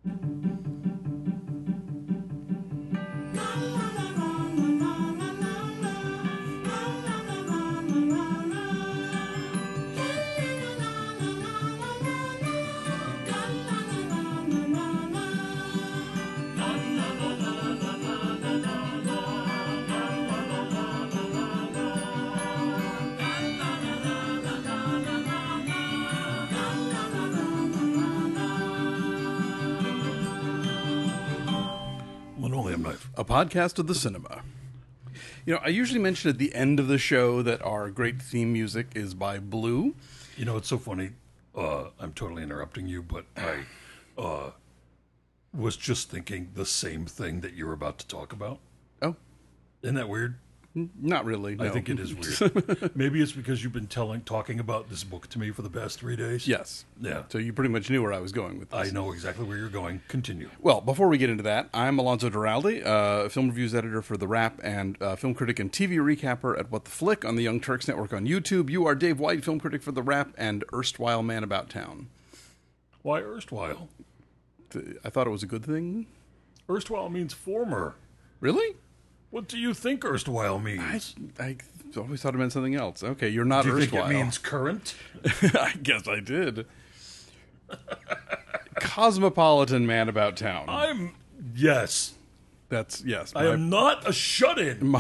Linoleum Knife, a podcast of the cinema. You know, I usually mention at the end of the show that our great theme music is by Blue. You know, it's so funny. I'm totally interrupting you, but I was just thinking the same thing that you're about to talk about. Oh, Isn't that weird? not really. No. I think it is weird. Maybe it's because you've been talking about this book to me for the past 3 days. Yes. Yeah. So you pretty much knew where I was going with this. I know exactly where you're going. Continue. Well, before we get into that, I'm Alonso Duralde, film reviews editor for The Wrap and film critic and TV recapper at What the Flick on the Young Turks Network on YouTube. You are Dave White, film critic for The Wrap and erstwhile man about town. Why erstwhile? I thought it was a good thing. Erstwhile means former. Really? What do you think erstwhile means? I always thought it meant something else. Okay, you're not Do you erstwhile. think it means current? I guess I did. Cosmopolitan man about town. Yes. That's, yes. I am not a shut-in.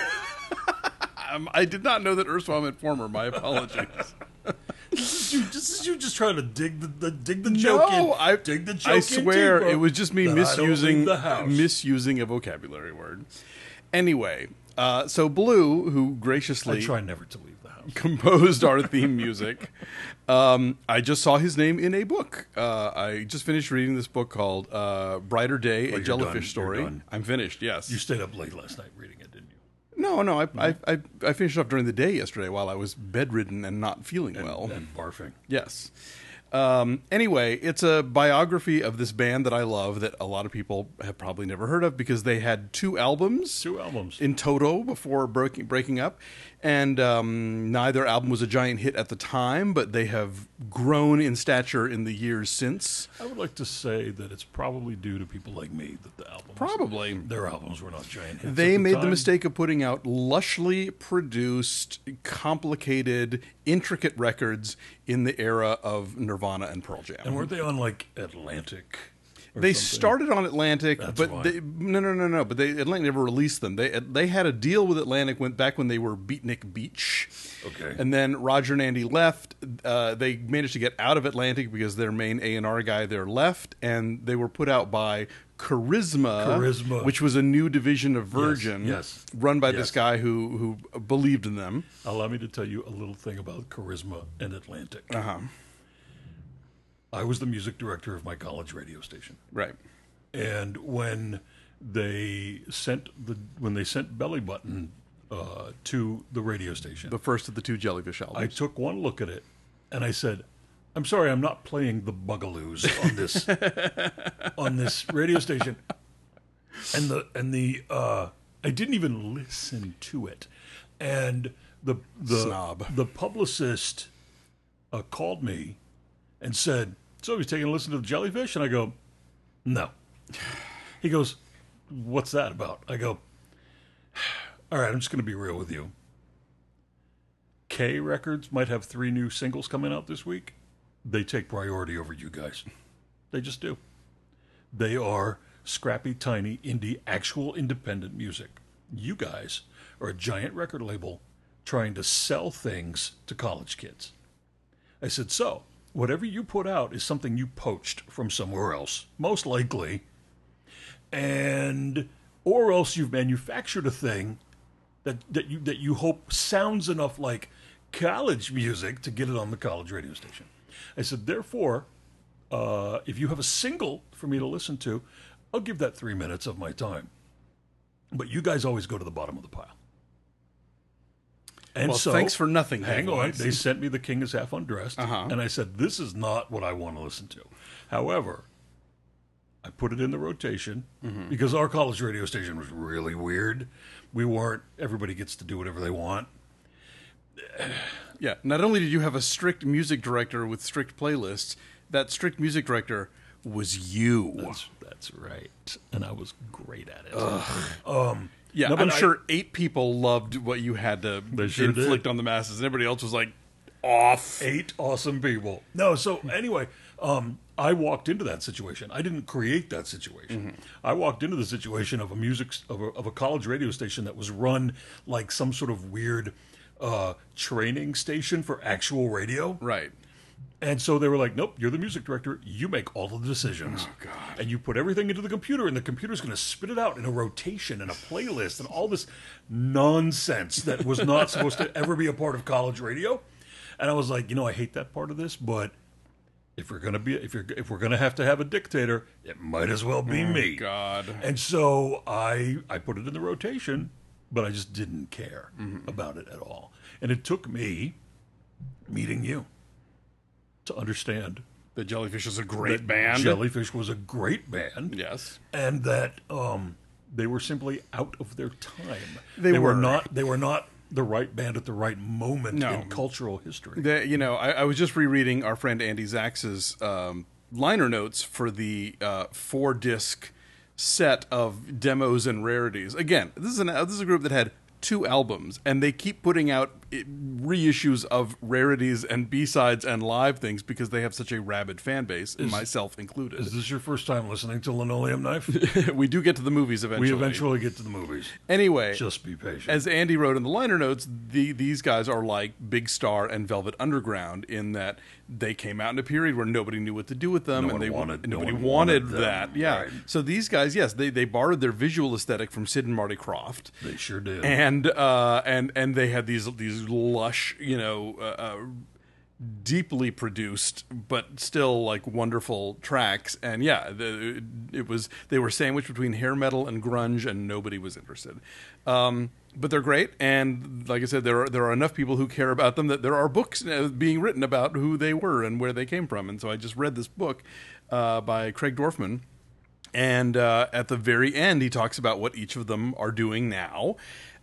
I did not know that erstwhile meant former. My apologies. This is you just trying to dig the joke in. Dig the joke I in swear deeper, it was just me that I don't leave the house. misusing a vocabulary word. Anyway, so Blue, who graciously I try never to leave the house. composed our theme music, I just saw his name in a book. I just finished reading this book called Brighter Day, a Jellyfish Story. You're done. I'm finished, yes. You stayed up late last night reading it, didn't you? No, I finished up during the day yesterday while I was bedridden and not feeling well. And barfing. Yes. Anyway, it's a biography of this band that I love that a lot of people have probably never heard of because they had 2 albums. 2 albums. In total before breaking up. And neither album was a giant hit at the time, but they have grown in stature in the years since. I would like to say that it's probably due to people like me that the albums... Probably. Their albums were not giant hits. They at made the time. mistake of putting out lushly produced, complicated, intricate records in the era of Nirvana and Pearl Jam. And weren't they on, like, Atlantic? They something? started on Atlantic, That's but why. no. But Atlantic never released them. They had a deal with Atlantic back when they were Beatnik Beach. Okay. And then Roger and Andy left. They managed to get out of Atlantic because their main A&R guy there left, and they were put out by Charisma, which was a new division of Virgin, yes. run by Yes. this guy who believed in them. Allow me to tell you a little thing about Charisma and Atlantic. Uh-huh. I was the music director of my college radio station. Right. And when they sent Belly Button to the radio station, The first of the 2 Jellyfish albums. I took one look at it and I said, "I'm sorry, I'm not playing the Bugaloos on this radio station." And I didn't even listen to it. And the Snob. the publicist called me and said, "So he's taking a listen to the Jellyfish?" And I go, "No." He goes, "What's that about?" I go, "All right, I'm just going to be real with you. K Records might have 3 new singles coming out this week. They take priority over you guys. They just do. They are scrappy, tiny, indie, actual independent music. You guys are a giant record label trying to sell things to college kids." I said, "So, whatever you put out is something you poached from somewhere else, most likely, or else you've manufactured a thing that you hope sounds enough like college music to get it on the college radio station." I said, "Therefore, if you have a single for me to listen to, I'll give that 3 minutes of my time. But you guys always go to the bottom of the pile." And Well, so, thanks for nothing. hang on. Headlines. They sent me The King is Half Undressed, Uh-huh. and I said, "This is not what I want to listen to." However, I put it in the rotation because our college radio station was really weird. Everybody gets to do whatever they want. Yeah, not only did you have a strict music director with strict playlists, that strict music director was you. That's right. And I was great at it. Yeah, No, but I'm sure 8 people loved what you had to They sure inflict did. on the masses, and everybody else was like, off. 8 awesome people. No, so anyway, I walked into that situation. I didn't create that situation. I walked into the situation of a college radio station that was run like some sort of weird training station for actual radio. Right. And so they were like, nope, you're the music director. You make all of the decisions. Oh, God. And you put everything into the computer, and the computer's going to spit it out in a rotation and a playlist and all this nonsense that was not supposed to ever be a part of college radio. And I was like, I hate that part of this, but if we're going to have a dictator, it might as well be me. God. And so I put it in the rotation, but I just didn't care about it at all. And it took me meeting you to understand The Jellyfish is a great that band. Jellyfish was a great band. Yes. And that they were simply out of their time. They were. not the right band at the right moment No. in cultural history. I was just rereading our friend Andy Zax's liner notes for the 4-disc set of demos and rarities. Again, this is a group that had 2 albums, and they keep putting out reissues of rarities and B-sides and live things because they have such a rabid fan base, myself included. Is this your first time listening to Linoleum Knife? We do get to the movies eventually. We eventually get to the movies. Anyway, Just be patient. as Andy wrote in the liner notes, these guys are like Big Star and Velvet Underground in that they came out in a period where nobody knew what to do with them, Nobody nobody wanted them. that. Yeah. Right. So these guys, yes, they borrowed their visual aesthetic from Sid and Marty Krofft. They sure did. And they had these lush, deeply produced but still like wonderful tracks. And yeah, they were sandwiched between hair metal and grunge, and nobody was interested. But they're great, and like I said, there are enough people who care about them that there are books being written about who they were and where they came from. And so I just read this book by Craig Dorfman. And at the very end, he talks about what each of them are doing now.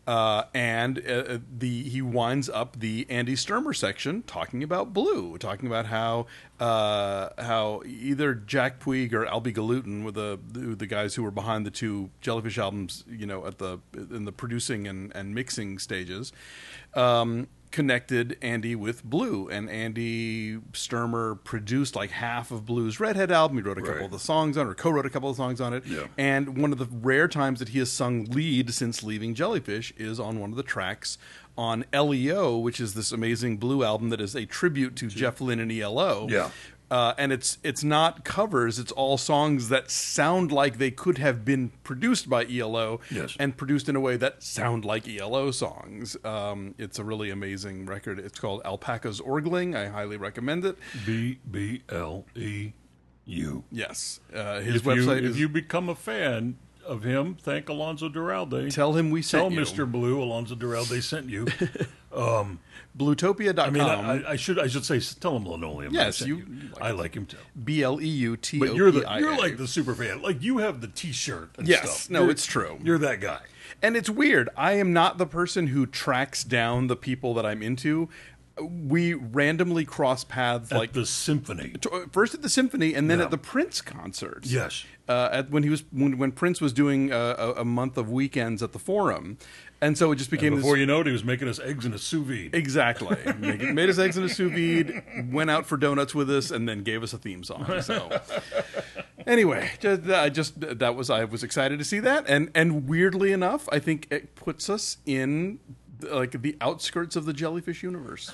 He winds up the Andy Sturmer section talking about Blue, talking about how either Jack Puig or Albie Galutin were the guys who were behind the 2 Jellyfish albums, in the producing and mixing stages. Connected Andy with Blue, and Andy Sturmer produced like half of Blue's Redhead album. He wrote a couple of the songs on it, or co-wrote a couple of songs on it. Yeah. And one of the rare times that he has sung lead since leaving Jellyfish is on one of the tracks on LEO, which is this amazing Blue album that is a tribute to Jeff Lynne and ELO. Yeah. And it's not covers; it's all songs that sound like they could have been produced by ELO, Yes. and produced in a way that sound like ELO songs. It's a really amazing record. It's called Alpaca's Orgling. I highly recommend it. BBLEU. Yes, his website is. If you become a fan of him, thank Alonzo Duralde. Tell him we Tell sent you. Mr. Blue Alonzo Duralde sent you. Bluetopia.com. I mean, I should say tell him Linoleum. Yes, sent you- I like him too. BLEUTOPIA. But you're like the super fan. Like you have the T-shirt. And Yes, stuff. no, it's true. You're that guy. And it's weird. I am not the person who tracks down the people that I'm into. We randomly cross paths Like the symphony. first at the symphony and then Yeah. at the Prince concerts. Yes. When Prince was doing a month of weekends at the Forum, and so it just became Before this. you know it, he was making us eggs in a sous vide. Exactly. Made us eggs in a sous vide, went out for donuts with us, and then gave us a theme song. So, anyway, I was excited to see that, and weirdly enough, I think it puts us in like the outskirts of the Jellyfish universe.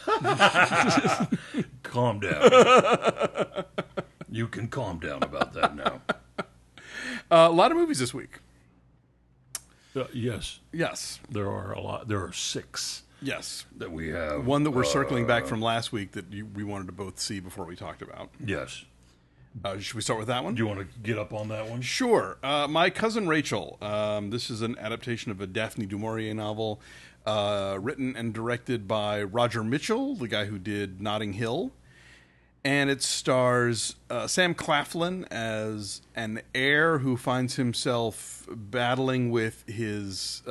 Calm down. You can calm down about that now. A lot of movies this week. Yes, Yes. there are a lot. There are 6 Yes. that we have. One that we're circling back from last week that we wanted to both see before we talked about. Yes. Should we start with that one? Do you want to get up on that one? Sure. My Cousin Rachel. This is an adaptation of a Daphne du Maurier novel, written and directed by Roger Mitchell, the guy who did Notting Hill. And it stars Sam Claflin as an heir who finds himself battling with his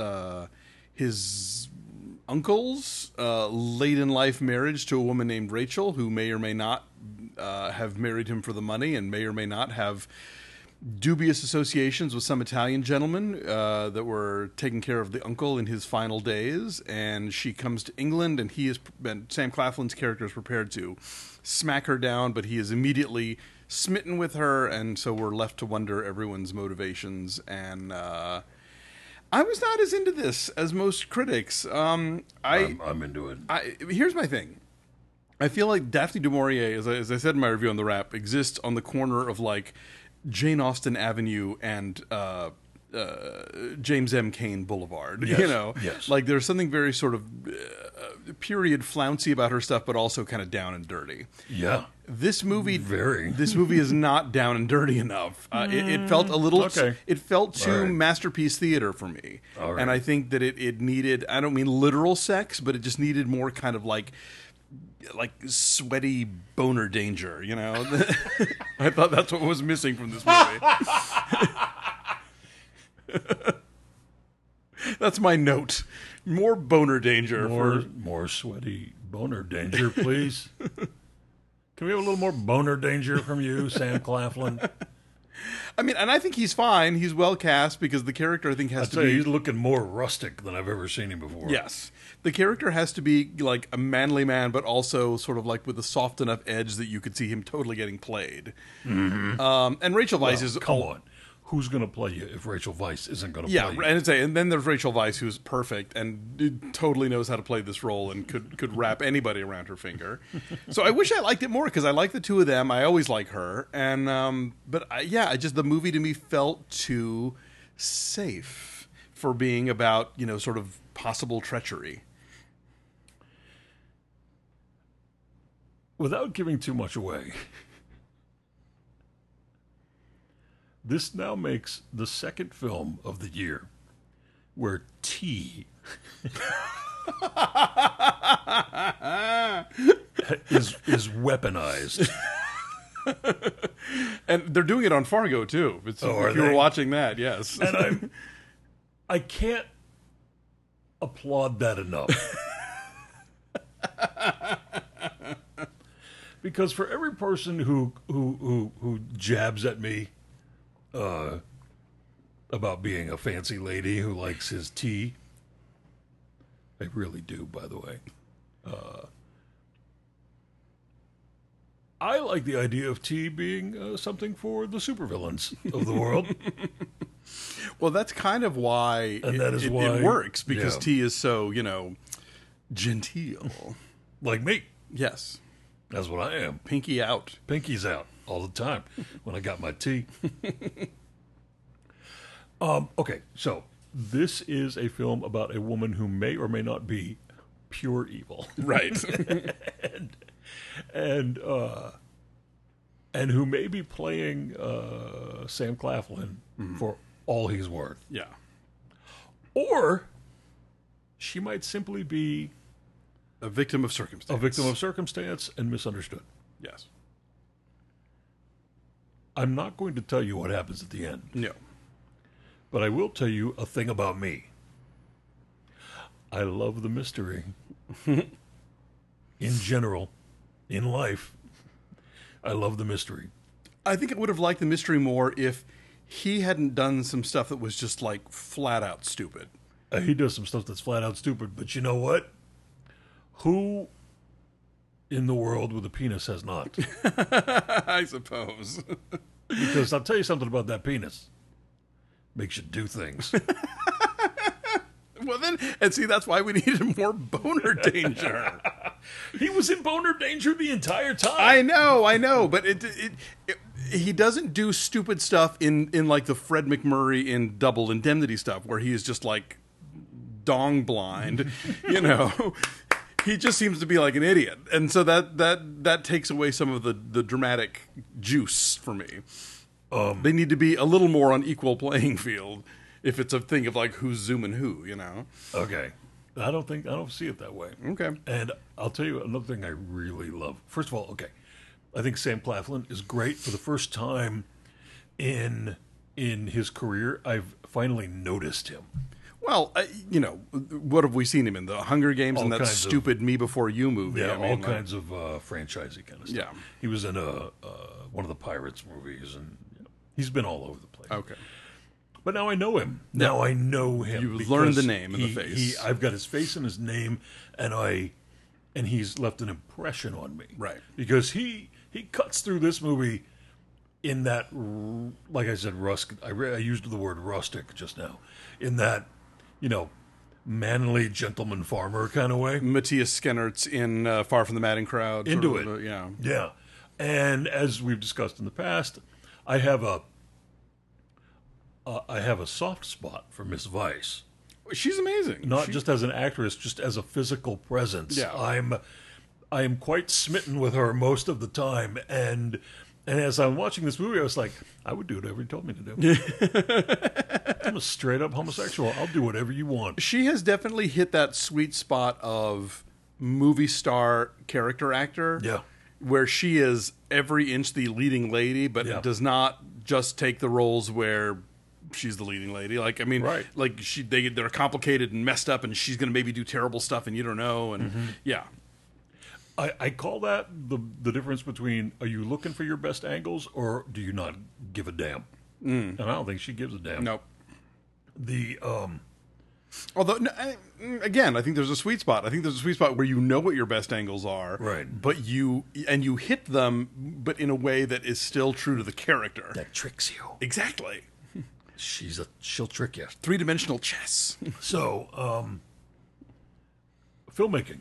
uncle's late in life marriage to a woman named Rachel, who may or may not have married him for the money and may or may not have dubious associations with some Italian gentlemen that were taking care of the uncle in his final days. And she comes to England, and Sam Claflin's character is prepared to smack her down, but he is immediately smitten with her, and so we're left to wonder everyone's motivations. And I was not as into this as most critics. I'm into it. Here's my thing. I feel like Daphne du Maurier, as I said in my review on The Wrap, exists on the corner of like Jane Austen Avenue and James M. Cain Boulevard. Yes, you know, yes. Like there's something very sort of period flouncy about her stuff, but also kind of down and dirty. Yeah. This movie is not down and dirty enough. It felt a little. Okay. It felt too right. masterpiece theater for me, All right. and I think that it needed. I don't mean literal sex, but it just needed more kind of like sweaty boner danger. You know, I thought that's what was missing from this movie. That's my note. More boner danger. More sweaty boner danger, please. Can we have a little more boner danger from you, Sam Claflin? I mean, and I think he's fine. He's well cast because the character, I think, has to be... he's looking more rustic than I've ever seen him before. Yes. The character has to be like a manly man, but also sort of like with a soft enough edge that you could see him totally getting played. Mm-hmm. And Rachel Weisz is... Come on. Who's going to play you if Rachel Weisz isn't going to play you? Yeah, and then there's Rachel Weisz, who's perfect and totally knows how to play this role and could wrap anybody around her finger. So I wish I liked it more because I like the two of them. I always like her, and the movie to me felt too safe for being about sort of possible treachery. Without giving too much away. This now makes the second film of the year where tea is weaponized. And they're doing it on Fargo, too. If you were watching that, yes. And I can't applaud that enough. Because for every person who jabs at me about being a fancy lady who likes his tea. I really do, by the way. I like the idea of tea being something for the supervillains of the world. Well, that's kind of why it works, because tea is so, genteel. Like me. Yes. That's what I am. Pinky out. Pinky's out all the time when I got my tea. Okay, so this is a film about a woman who may or may not be pure evil. Right. and who may be playing Sam Claflin for all he's worth. Yeah. Or she might simply be a victim of circumstance. A victim of circumstance and misunderstood. Yes. I'm not going to tell you what happens at the end. No. But I will tell you a thing about me. I love the mystery. In general, in life, I love the mystery. I think I would have liked the mystery more if he hadn't done some stuff that was just like flat out stupid. He does some stuff that's flat out stupid, but you know what? Who in the world with a penis has not? I suppose. Because I'll tell you something about that penis. Makes you do things. Well, then, and see, that's why we needed more boner danger. He was in boner danger the entire time. I know, but he doesn't do stupid stuff in like the Fred McMurray in Double Indemnity stuff, where he is just like dong blind, He just seems to be like an idiot, and so that takes away some of the dramatic juice for me. They need to be a little more on equal playing field if it's a thing of like who's zooming who, Okay, I don't see it that way. Okay, and I'll tell you another thing I really love. First of all, I think Sam Claflin is great. For the first time in his career, I've finally noticed him. Well, what have we seen him in? The Hunger Games and that kinds of- stupid Me Before You movie. Yeah, I mean, all like- kinds of franchisey kind of stuff. Yeah. He was in one of the Pirates movies, and he's been all over the place. Okay. But now I know him. Now I know him. You've because learned the name and the face. I've got his face and his name, and he's left an impression on me. Right. Because he cuts through this movie in that, like I said, I used the word rustic just now. In that, manly gentleman farmer kind of way. Matthias Skennert's in Far from the Madding Crowd. sort Into of, it. Yeah. Yeah. And as we've discussed in the past, I have a soft spot for Miss Weiss. She's amazing. Not just as an actress, just as a physical presence. Yeah. I am quite smitten with her most of the time, and as I'm watching this movie, I was like, I would do whatever you told me to do. I'm a straight up homosexual. I'll do whatever you want. She has definitely hit that sweet spot of movie star character actor. Yeah. Where she is every inch the leading lady, but Yeah. does not just take the roles where she's the leading lady. Like, I mean, Right. like they're complicated and messed up, and she's going to maybe do terrible stuff, and you don't know. And Mm-hmm. yeah, I call that the difference between, are you looking for your best angles or do you not give a damn? And I don't think she gives a damn. nope. The Although, again, I think there's a sweet spot. I think there's a sweet spot where you know what your best angles are, Right. But you hit them, but in a way that is still true to the character. that tricks you. Exactly. She'll trick you. 3-dimensional chess. So, filmmaking.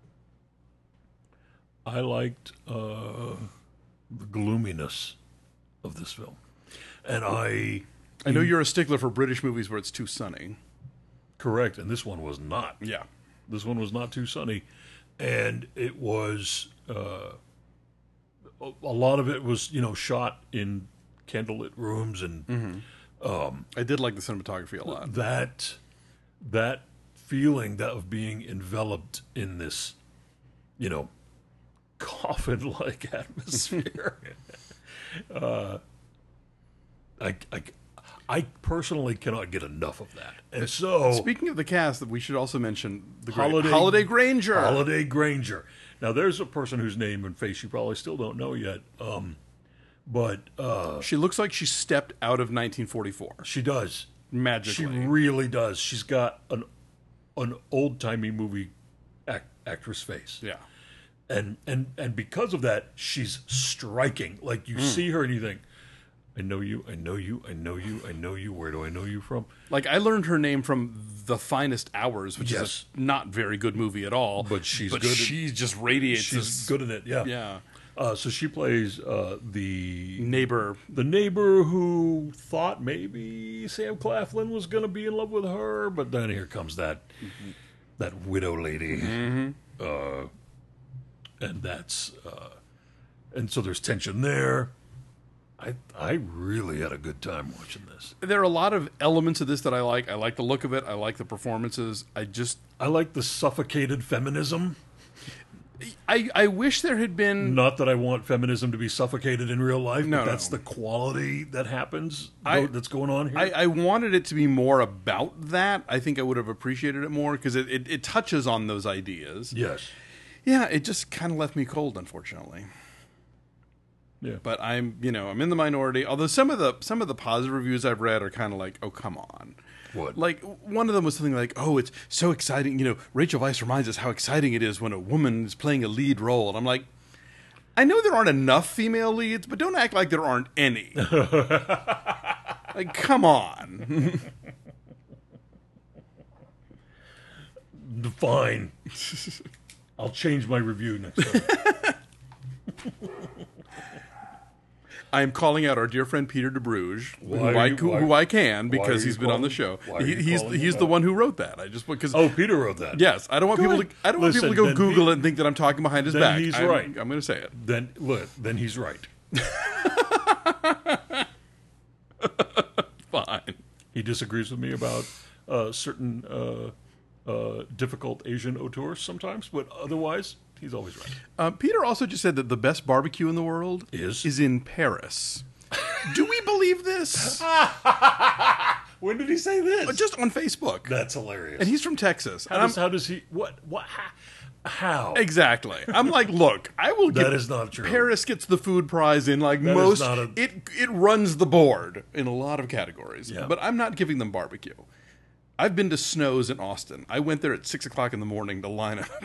I liked the gloominess of this film, and I know you're a stickler for British movies where it's too sunny. correct, and this one was not. Yeah. This one was not too sunny, and it was a lot of it was shot in candlelit rooms, and I did like the cinematography a lot. that feeling of being enveloped in this, coffin-like atmosphere. I personally cannot get enough of that, and so Speaking of the cast, we should also mention the great Holiday- Holiday Granger. Holiday Granger. Now, there's a person whose name and face you probably still don't know yet, but She looks like she stepped out of 1944 she does. magically. She really does. She's got an old-timey movie actress face. Yeah. And because of that, she's striking. Like, you see her and you think, I know you, I know you, I know you, I know you. Where do I know you from? Like, I learned her name from The Finest Hours, which Yes. is a not very good movie at all. But she's but good at- she just radiates. She's this, good in it, yeah. Yeah. So she plays the Neighbor. neighbor who thought maybe Sam Claflin was going to be in love with her, but then here comes that widow lady, and that's and so there's tension there. I really had a good time watching this. There are a lot of elements of this that I like. I like the look of it. I like the performances. I like the suffocated feminism. I wish there had been. Not that I want feminism to be suffocated in real life, No, but that's no. the quality that happens that's going on here. I wanted it to be more about that. I think I would have appreciated it more because it touches on those ideas. yes. Yeah, it just kind of left me cold, unfortunately. Yeah. But I'm in the minority. Although some of the positive reviews I've read are kind of like, oh, come on. What? Like, one of them was something like, oh, it's so exciting. Rachel Weisz reminds us how exciting it is when a woman is playing a lead role. And I'm like, I know there aren't enough female leads, but don't act like there aren't any. Like, come on. Fine. I'll change my review next time. I am calling out our dear friend Peter DeBruge, Why who I can why because are he's you been on the calling- show. why are you He's calling he's him the out? one who wrote that. I just because Oh, Peter wrote that. yes, I don't want people Good. to I don't want people to go Listen, then Google it and think that I'm talking behind his then back. he's I'm, right. I'm going to say it. Then look, then he's right. Fine. He disagrees with me about certain difficult Asian auteurs sometimes, but otherwise, he's always right. Peter also just said that the best barbecue in the world Is? in Paris. Do we believe this? When did he say this? Just on Facebook. That's hilarious. And he's from Texas. How does he? What? How? Exactly. I'm like, look, I will get... That is not true. Paris gets the food prize in like That most... is not a- It runs the board in a lot of categories. Yeah. But I'm not giving them barbecue. I've been to Snow's in Austin. I went there at 6 o'clock in the morning to line up.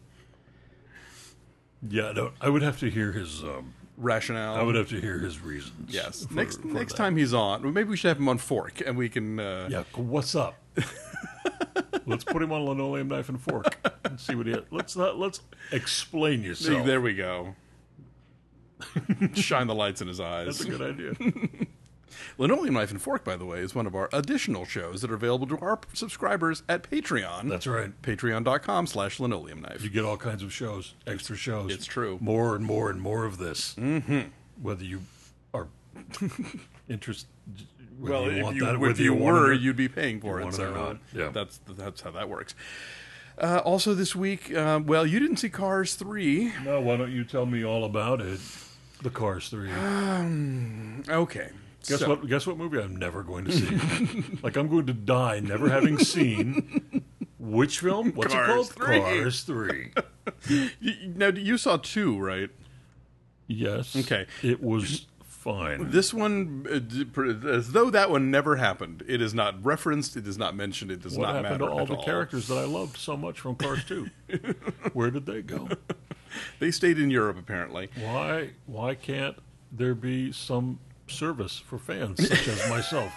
Yeah, I would have to hear his... Rationale. I would have to hear his reasons. Yes. for Next that. time he's on, maybe we should have him on Fork, and we can... Yeah, what's up? Let's put him on Linoleum Knife and Fork and see what he has. Let's explain yourself. There we go. Shine the lights in his eyes. That's a good idea. Linoleum Knife and Fork, by the way, is one of our additional shows that are available to our subscribers at Patreon. That's right. Patreon.com/linoleum knife. You get all kinds of shows, extra shows. It's true. More and more and more of this. Mm-hmm. Whether you are interested... Well, if you whether you want were, it or- you'd be paying for you it. want it or So not. Yeah. that's how that works. Also this week, well, you didn't see Cars 3. No, why don't you tell me all about it? The Cars 3. Okay. Guess what movie I'm never going to see? Like, I'm going to die never having seen which film? What's Cars it called? 3. Cars 3. Now, you saw 2, right? Yes. Okay. It was fine. This one, as though that one never happened. It is not referenced. It is not mentioned. It does What not happened matter to all at the characters that I loved so much from Cars 2? Where did they go? They stayed in Europe, apparently. Why can't there be some service for fans such as myself?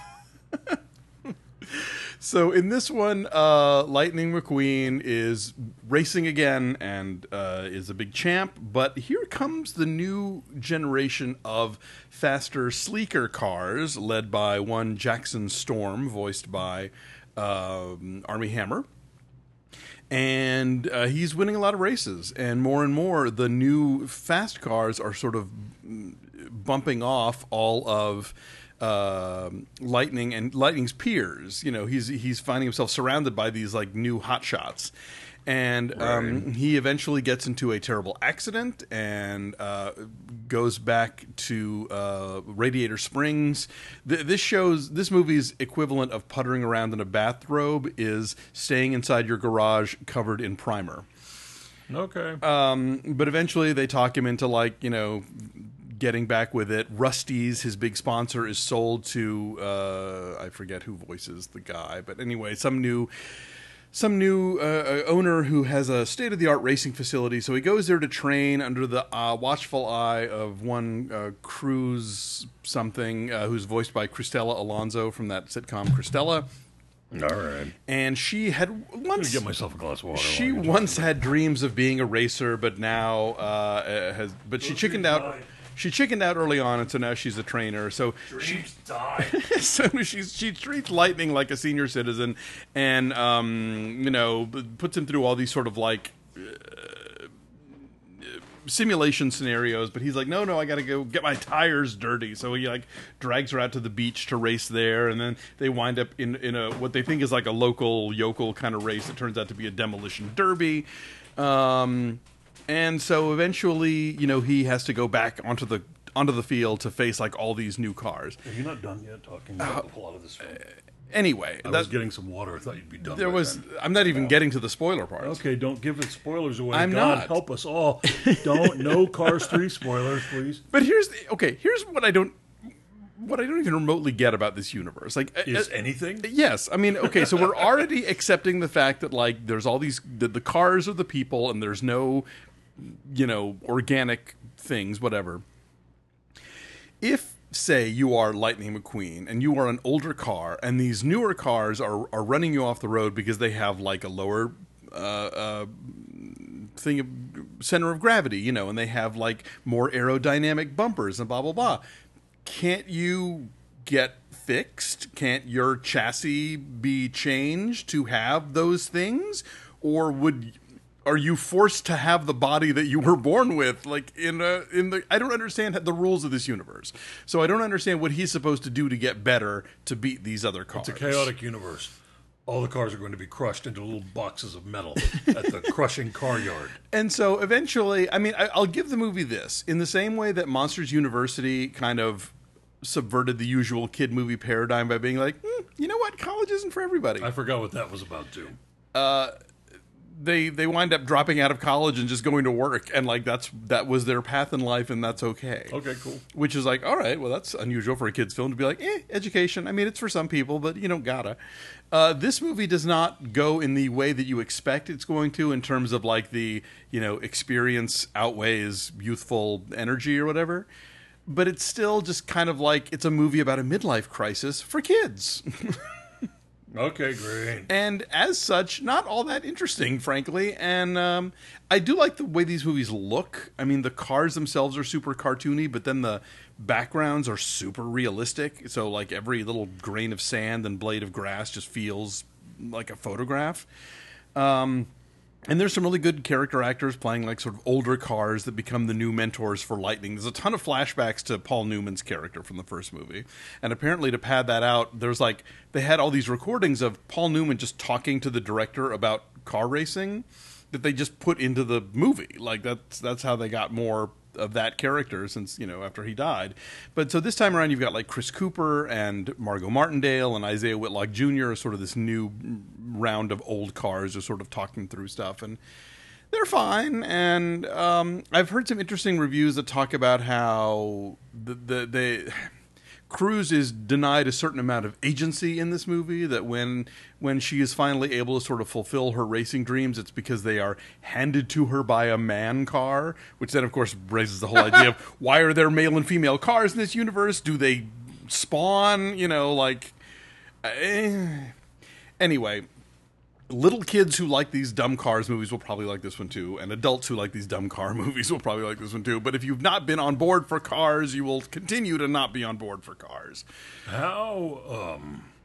So in this one, Lightning McQueen is racing again and is a big champ. But here comes the new generation of faster, sleeker cars, led by one Jackson Storm, voiced by Armie Hammer. And he's winning a lot of races. And more, the new fast cars are sort of bumping off all of Lightning and Lightning's peers. You know, he's finding himself surrounded by these like new hotshots, and he eventually gets into a terrible accident and goes back to Radiator Springs. This movie's equivalent of puttering around in a bathrobe is staying inside your garage covered in primer. Okay. But eventually they talk him into, like, you know, getting back with it. Rusty's, his big sponsor, is sold to I forget who voices the guy, but anyway, some new owner who has a state-of-the-art racing facility. So he goes there to train under the watchful eye of one Cruz something, who's voiced by Cristela Alonso from that sitcom Cristela. All right. And she had once Get myself a glass of water. she once had dreams of being a racer, but now she chickened out. She chickened out early on, and so now she's a trainer. So Dreams die. so she treats Lightning like a senior citizen, and you know, puts him through all these sort of like simulation scenarios. But he's like, no, I got to go get my tires dirty. So he like drags her out to the beach to race there, and then they wind up in a what they think is like a local yokel kind of race. It turns out to be a demolition derby. And so eventually, you know, he has to go back onto the field to face like all these new cars. Are you not done yet talking about the plot of this film? Anyway, I was getting some water. I thought you'd be done. there by was. then. I'm not even getting to the spoiler part. Okay, don't give it spoilers away. I'm God not. help us all. No Cars 3 spoilers, please. But here's what I don't even remotely get about this universe. Like, Is anything? yes, I mean, okay, so we're already accepting the fact that like there's all these the cars are the people, and there's no, you know, organic things, whatever. If, say, you are Lightning McQueen and you are an older car, and these newer cars are running you off the road because they have like a lower thing of center of gravity, you know, and they have like more aerodynamic bumpers and blah blah blah. Can't you get fixed? Can't your chassis be changed to have those things, or are you forced to have the body that you were born with? Like I don't understand the rules of this universe, so I don't understand what he's supposed to do to get better to beat these other cars. It's a chaotic universe. All the cars are going to be crushed into little boxes of metal at the crushing car yard. And so eventually, I mean, I'll give the movie this. In the same way that Monsters University kind of subverted the usual kid movie paradigm by being like, you know what? College isn't for everybody. I forgot what that was about too. They wind up dropping out of college and just going to work, and like that was their path in life, and that's okay. Okay, cool. Which is like, all right, well, that's unusual for a kid's film to be like, education. I mean, it's for some people, but you don't gotta. This movie does not go in the way that you expect it's going to, in terms of like the experience outweighs youthful energy or whatever. But it's still just kind of like it's a movie about a midlife crisis for kids. Okay, great. And as such, not all that interesting, frankly. And I do like the way these movies look. I mean, the cars themselves are super cartoony, but then the backgrounds are super realistic. So, like, every little grain of sand and blade of grass just feels like a photograph. And there's some really good character actors playing like sort of older cars that become the new mentors for Lightning. There's a ton of flashbacks to Paul Newman's character from the first movie. And apparently to pad that out, there's like, they had all these recordings of Paul Newman just talking to the director about car racing that they just put into the movie. Like that's how they got more of that character since, after he died. But so this time around, you've got like Chris Cooper and Margot Martindale and Isaiah Whitlock Jr. as sort of this new round of old cars just sort of talking through stuff. And they're fine. And I've heard some interesting reviews that talk about how the Cruise is denied a certain amount of agency in this movie, that when she is finally able to sort of fulfill her racing dreams, it's because they are handed to her by a man car, which then, of course, raises the whole idea of why are there male and female cars in this universe? Do they spawn? Anyway, little kids who like these dumb cars movies will probably like this one too, and adults who like these dumb car movies will probably like this one too. But if you've not been on board for cars, you will continue to not be on board for cars. How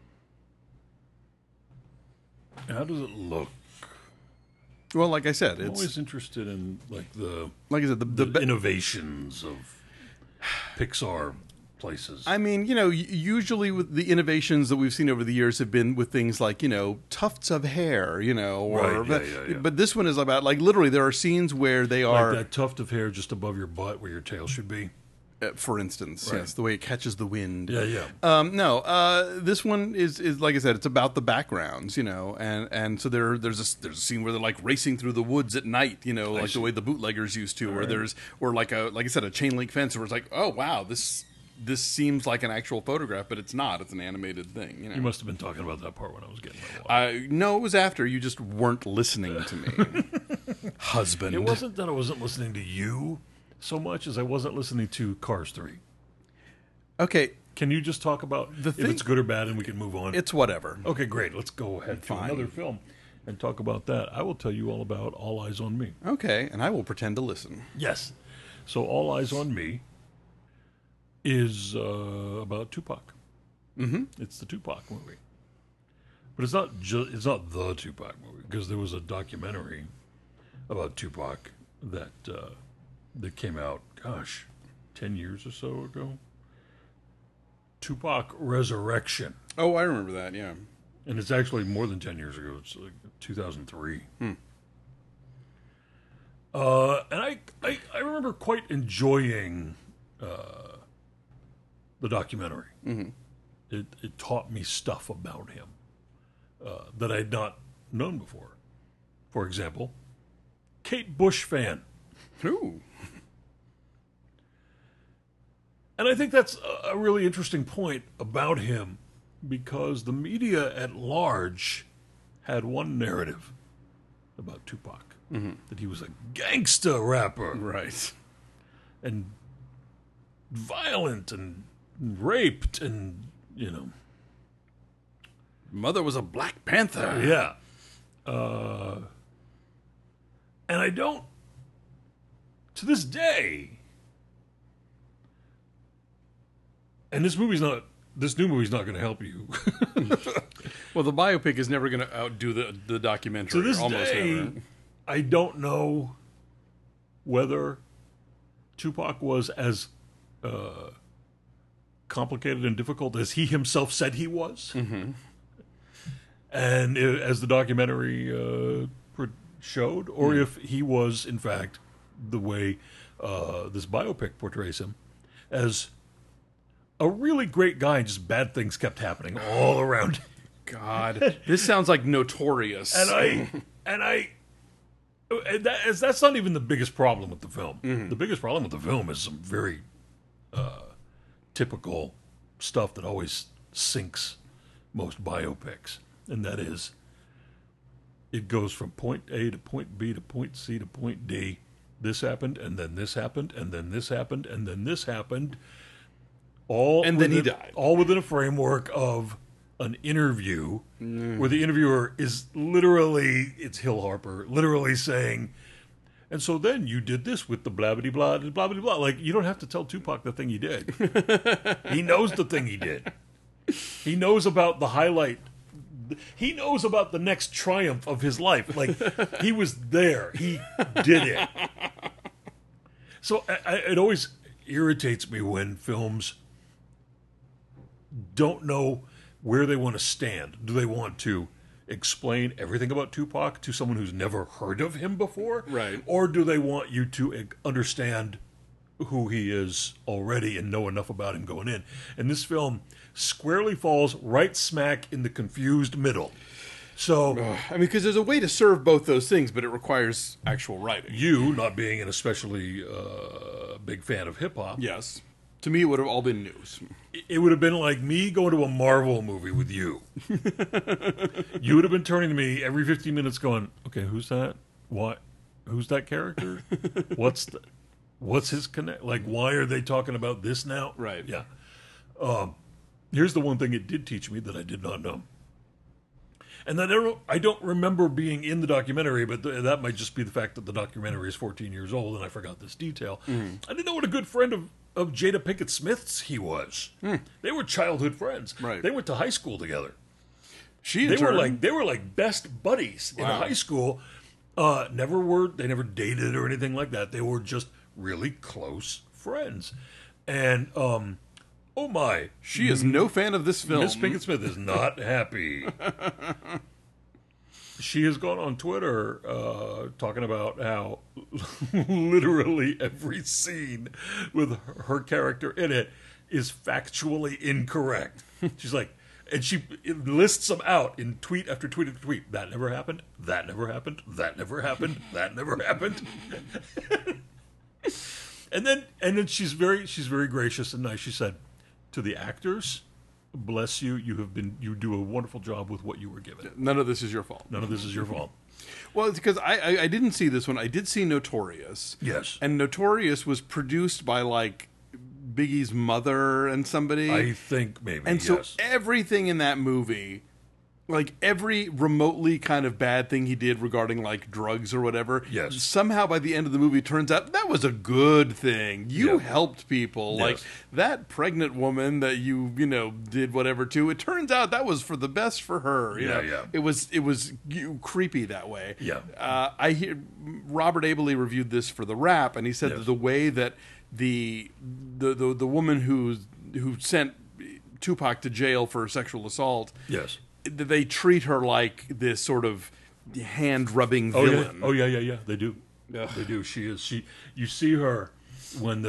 does it look? Well, like I said, I'm it's always interested in the the innovations of Pixar places. I mean, usually with the innovations that we've seen over the years have been with things like, tufts of hair, or Right, yeah. But this one is about, like, literally there are scenes where they are, like that tuft of hair just above your butt where your tail should be. for instance, Right. yes, the way it catches the wind. Yeah. This one is like I said, it's about the backgrounds, and so there's a scene where they're like racing through the woods at night, like the way the bootleggers used to, or like I said, a chain link fence where it's like, oh wow, this seems like an actual photograph, but it's not. It's an animated thing. You must have been talking about that part when I was getting my water. No, it was after. You just weren't listening to me, husband. It wasn't that I wasn't listening to you so much as I wasn't listening to Cars 3. Okay, Can you just talk about if it's good or bad and we can move on? it's whatever. Okay, great. Let's go ahead to Fine. another film and talk about that. I will tell you all about All Eyes on Me. Okay, and I will pretend to listen. Yes. So All Eyes on Me is about Tupac. Mm-hmm. It's the Tupac movie, but it's not the Tupac movie, because there was a documentary about Tupac that came out, 10 years or so ago. Tupac Resurrection, Oh, I remember that. Yeah. and it's actually more than 10 years ago. It's like 2003. And I remember quite enjoying the documentary. Mm-hmm. It taught me stuff about him that I had not known before. For example, Kate Bush fan. Ooh. And I think that's a really interesting point about him, because the media at large had one narrative about Tupac, that he was a gangsta rapper Right. and violent and raped and, Mother was a Black Panther. yeah. And I don't, to this day, and this new movie's not going to help you. Well, the biopic is never going to outdo the documentary. To this Almost day, never. I don't know whether Tupac was as complicated and difficult as he himself said he was. Mm-hmm. And as the documentary showed, or if he was, in fact, the way this biopic portrays him, as a really great guy, and just bad things kept happening all around him. God, this sounds like Notorious. That's not even the biggest problem with the film. The biggest problem with the film is some very typical stuff that always sinks most biopics, and that is, it goes from point A to point B to point C to point D. This happened, and then this happened, and then this happened, and then this happened. Then he died. All within a framework of an interview where the interviewer is literally, it's Hill Harper, literally saying, and so then you did this with the blah, blah, blah, blah, blah, blah. Like, you don't have to tell Tupac the thing he did. He knows the thing he did. He knows about the highlight. He knows about the next triumph of his life. Like, he was there. He did it. So it always irritates me when films don't know where they want to stand. Do they want to explain everything about Tupac to someone who's never heard of him before? Right. Or do they want you to understand who he is already and know enough about him going in? And this film squarely falls right smack in the confused middle. So, I mean, because there's a way to serve both those things, but it requires actual writing. you, not being an especially big fan of hip-hop, Yes. To me, it would have all been news. it would have been like me going to a Marvel movie with you. You would have been turning to me every 15 minutes going, okay, who's that? What? Who's that character? What's his connect? Like, why are they talking about this now? Right. Yeah. Here's the one thing it did teach me that I did not know. And that I don't remember being in the documentary, but that might just be the fact that the documentary is 14 years old and I forgot this detail. I didn't know what a good friend of Jada Pinkett Smith's he was. They were childhood friends. Right. They went to high school together. They Were like best buddies in high school. They never dated or anything like that. They were just really close friends. And oh my, She is no fan of this film. Miss Pinkett Smith is not happy. She has gone on Twitter talking about how literally every scene with her character in it is factually incorrect. She's like, and she lists them out in tweet after tweet after tweet. That never happened. That never happened. That never happened. That never happened. And then she's very gracious and nice. She said, to the actors, bless you. You do a wonderful job with what you were given. None of this is your fault. None of this is your fault. Well, it's because I didn't see this one. I did see Notorious. Yes. And Notorious was produced by, like, Biggie's mother and somebody. I think maybe, And so yes. everything in that movie, like every remotely kind of bad thing he did regarding like drugs or whatever, Yes. somehow by the end of the movie turns out that was a good thing. You Yeah. helped people. Yes. Like that pregnant woman that you did whatever to, it turns out that was for the best for her. You know? Yeah. It was creepy that way. Yeah. I hear Robert Abele reviewed this for The Wrap, and he said Yes. that the way that the woman who sent Tupac to jail for sexual assault, Yes. they treat her like this sort of hand-rubbing Oh villain. yeah. Yeah. They do. Yeah. They do. You see her when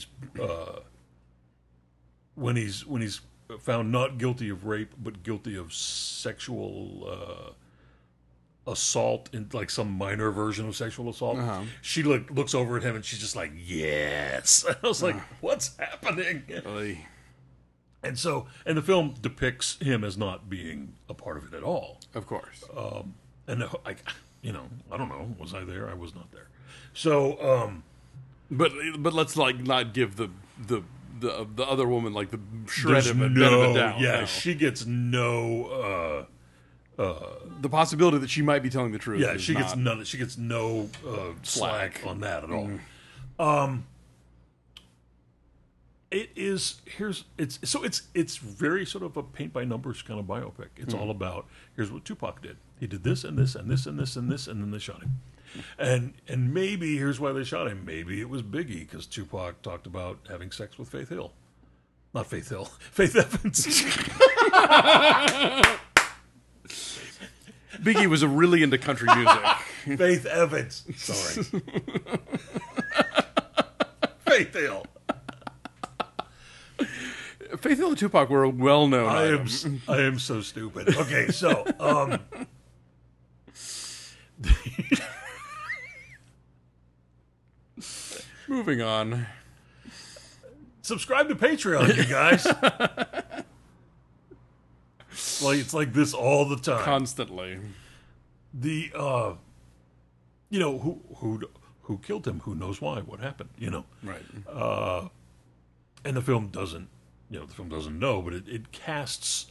he's found not guilty of rape but guilty of sexual assault, in like some minor version of sexual assault. She looks over at him and she's just like, yes. I was like, what's happening? Really. And the film depicts him as not being a part of it at all. Of course. And I don't know. Was I there? I was not there. So, But let's like not give the other woman like the shred there's of a bit of a doubt. yeah, no. she gets no. The possibility that she might be telling the truth. Yeah, is she gets not- none. She gets no slack on that at all. It's very sort of a paint by numbers kind of biopic. It's all about, here's what Tupac did. He did this and this and this and this and this, and then they shot him. And maybe here's why they shot him. Maybe it was Biggie because Tupac talked about having sex with Faith Hill. Not Faith Hill. Faith Evans. Biggie was really into country music. Faith Evans. Sorry. Faith Hill. Faith Hill and Tupac were a well-known item. I am so stupid. Okay, so Moving on. subscribe to Patreon, you guys. It's like this all the time. Constantly. The who killed him? Who knows why? What happened? Right. And the film doesn't. The film doesn't know, but it casts.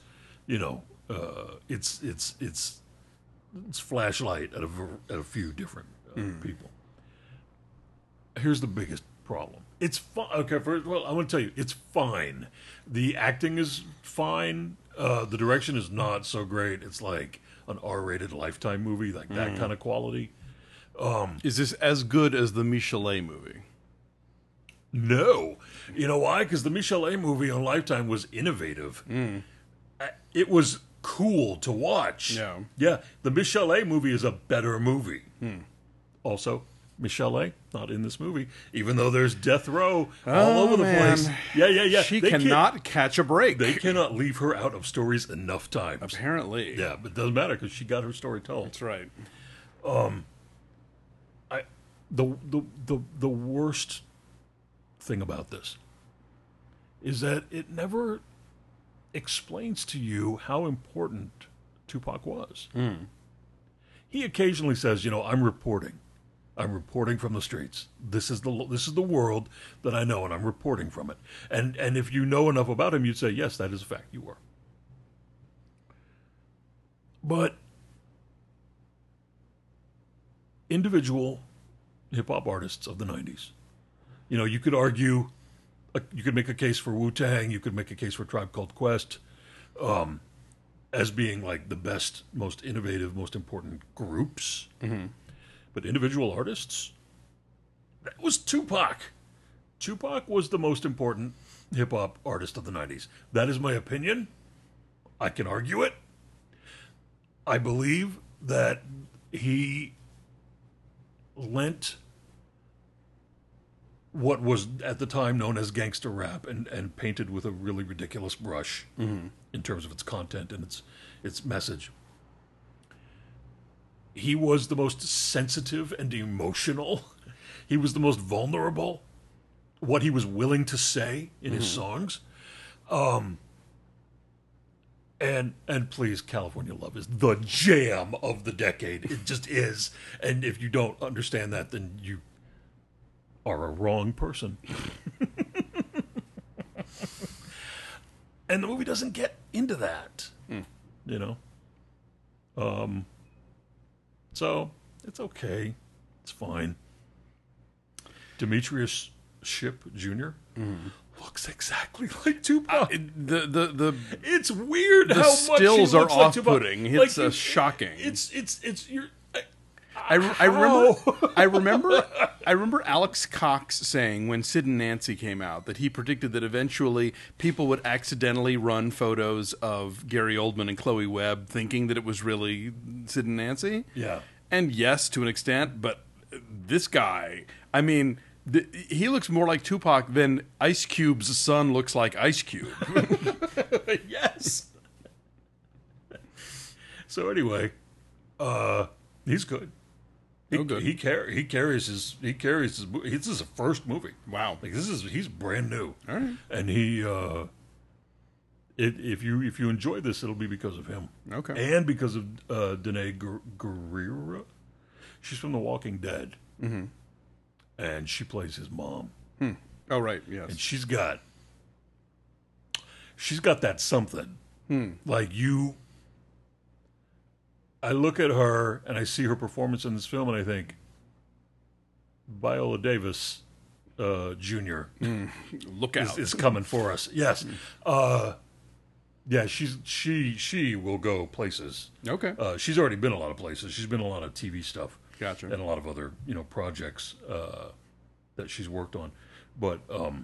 It's flashlight at a few different people. Here's the biggest problem. It's fine. Okay, I want to tell you, it's fine. The acting is fine. The direction is not so great. It's like an R-rated Lifetime movie, like that kind of quality. Is this as good as the Michelet movie? No. You know why? Because the Michelet movie on Lifetime was innovative. It was cool to watch. Yeah. Yeah. The Michelet movie is a better movie. Also, Michelet, not in this movie, even though there's death row all over the place. Yeah. She cannot catch a break. They cannot leave her out of stories enough times. Apparently. Yeah, but it doesn't matter because she got her story told. That's right. The worst thing about this is that it never explains to you how important Tupac was. He occasionally says, I'm reporting from the streets. This is the world that I know, and I'm reporting from it. And if you know enough about him, you'd say, yes, that is a fact. You are. But individual hip-hop artists of the 90s, you could argue, you could make a case for Wu-Tang, you could make a case for Tribe Called Quest, as being like the best, most innovative, most important groups. But individual artists, that was Tupac. Tupac was the most important hip-hop artist of the 90s. That is my opinion. I can argue it. I believe that he lent what was at the time known as gangster rap and painted with a really ridiculous brush in terms of its content and its message. He was the most sensitive and emotional. He was the most vulnerable. What he was willing to say in his songs. And please, California Love is the jam of the decade. It just is. And if you don't understand that, then you are a wrong person. And the movie doesn't get into that. So it's okay. It's fine. Demetrius Shipp Jr. Looks exactly like Tupac. It's weird the how much stills he are looks like Tupac. off-putting. It's shocking. It's you're. I remember Alex Cox saying when Sid and Nancy came out that he predicted that eventually people would accidentally run photos of Gary Oldman and Chloe Webb thinking that it was really Sid and Nancy. Yeah. And yes, to an extent, but this guy, he looks more like Tupac than Ice Cube's son looks like Ice Cube. Yes. So anyway, he's good. Good. He carries his. This is his first movie. Wow. He's brand new. All right. And if you enjoy this, it'll be because of him. Okay. And because of Danae Gurira. She's from The Walking Dead. And she plays his mom. Oh, right. Yes. And she's got that something. Like you. I look at her and I see her performance in this film and I think, Viola Davis Jr. Look out. is coming for us. Yes. Yeah, she will go places. Okay. She's already been a lot of places. She's been in a lot of TV stuff. Gotcha. And a lot of other, projects that she's worked on. But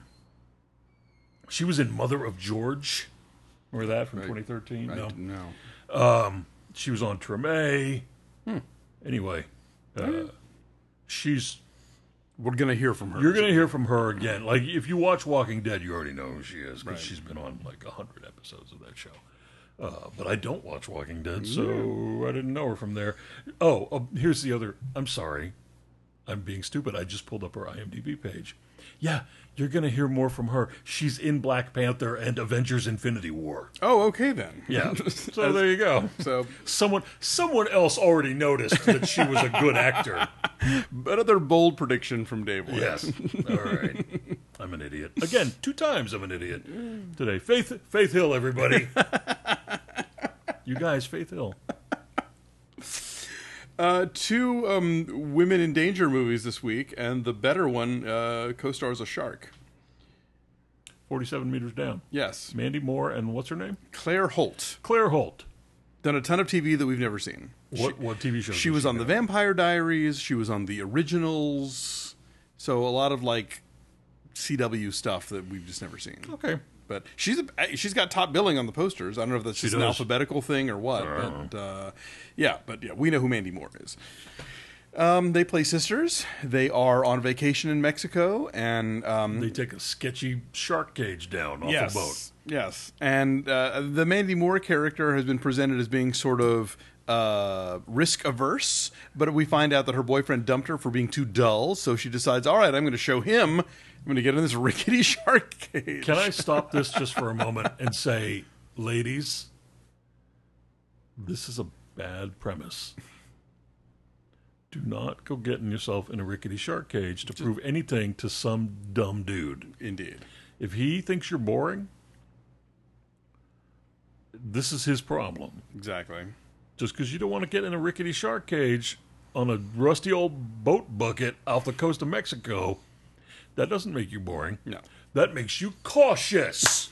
she was in Mother of George. Remember that from 2013? No. She was on Treme. Anyway, she's We're going to hear from her. You're going to hear from her again. Like, if you watch Walking Dead, you already know who she is, because Right. she's been on like 100 episodes of that show. But I don't watch Walking Dead, so I didn't know her from there. Here's the other. I'm sorry. I'm being stupid. I just pulled up her IMDb page. Yeah, you're going to hear more from her. She's in Black Panther and Avengers Infinity War. Oh, okay then. Yeah. So there you go. So Someone else already noticed that she was a good actor. another bold prediction from Dave White. Yes. All right. I'm an idiot. Again, 2 times I'm an idiot today. Faith Hill, everybody. You guys, Faith Hill. 2 women in danger movies this week, and the better one co-stars a shark. 47 Meters Down. Yes. Mandy Moore and what's her name? Claire Holt. Claire Holt. Done a ton of TV that we've never seen. What TV show? She was on The Vampire Diaries. She was on The Originals. So a lot of like CW stuff that we've just never seen. Okay. But she's got top billing on the posters. I don't know if that's just an does. alphabetical thing or what. But yeah, we know who Mandy Moore is. They play sisters. They are on vacation in Mexico, and They take a sketchy shark cage down off yes, a boat. yes. And the Mandy Moore character has been presented as being sort of risk averse, but we find out that her boyfriend dumped her for being too dull. So she decides, all right, I'm going to show him. I'm going to get in this rickety shark cage. Can I stop this just for a moment and say, ladies, this is a bad premise. Do not go getting yourself in a rickety shark cage to prove anything to some dumb dude. Indeed. If he thinks you're boring, this is his problem. Exactly. Just because you don't want to get in a rickety shark cage on a rusty old boat bucket off the coast of Mexico, that doesn't make you boring. No. That makes you cautious.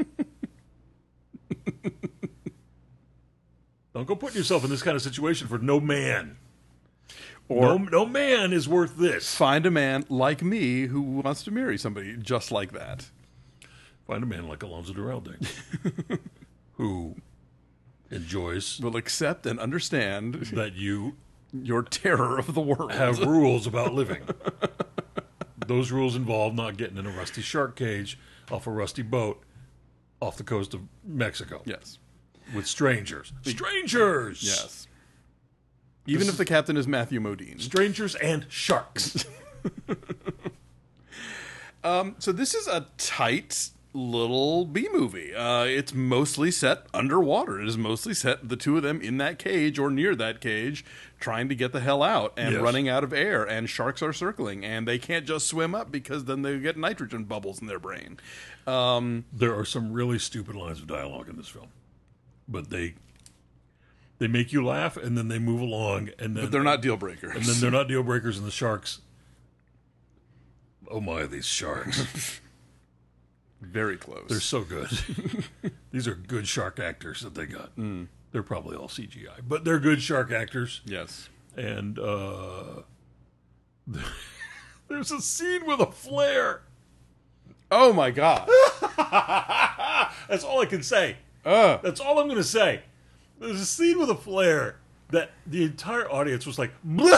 Don't go putting yourself in this kind of situation for no man. Or No man is worth this. find a man like me who wants to marry somebody just like that. Find a man like Alonzo Duralde who enjoys Will accept and understand that you your terror of the world. have rules about living. Those rules involve not getting in a rusty shark cage off a rusty boat off the coast of Mexico Yes. with strangers. Strangers! Yes. Even if the captain is Matthew Modine. Strangers and sharks. So this is a tight little B movie. It's mostly set underwater. It is mostly set the two of them in that cage or near that cage trying to get the hell out and Yes. running out of air, and sharks are circling, and they can't just swim up because then they get nitrogen bubbles in their brain. There are some really stupid lines of dialogue in this film. But they make you laugh, and then they move along, and then But they're not deal breakers. and then they're not deal breakers, and the sharks. Oh my, these sharks. Very close. They're so good. These are good shark actors that they got. They're probably all CGI, but they're good shark actors. Yes. And there's a scene with a flare. Oh my God. That's all I can say. That's all I'm going to say. There's a scene with a flare that the entire audience was like, "Blah!"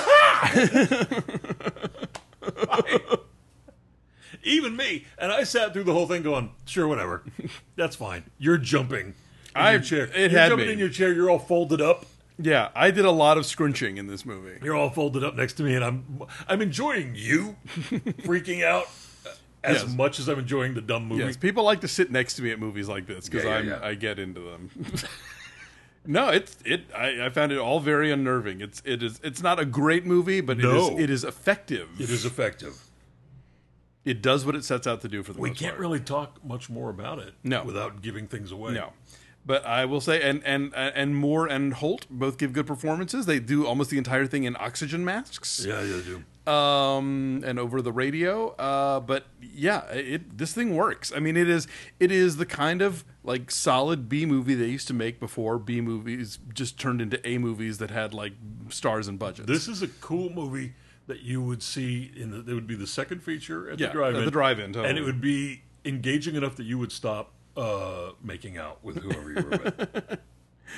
Even me. And I sat through the whole thing going, sure, whatever. That's fine. You're jumping in your chair. It You're had jumping me. in your chair. You're all folded up. Yeah, I did a lot of scrunching in this movie. You're all folded up next to me, and I'm enjoying you freaking out as Yes. much as I'm enjoying the dumb movie. Yes, people like to sit next to me at movies like this because Yeah. I get into them. No, I found it all very unnerving. It's not a great movie, but No. it is effective. It is effective. It does what it sets out to do for the We most can't part. really talk much more about it No. without giving things away. No. But I will say, and Moore and Holt both give good performances. They do almost the entire thing in oxygen masks. Yeah, they do. And over the radio. But yeah, this thing works. I mean, it is the kind of like solid B movie they used to make before B movies just turned into A movies that had like stars and budgets. This is a cool movie that you would see it would be the second feature at Yeah, the drive-in. at the drive-in, totally. And it would be engaging enough that you would stop making out with whoever you were with.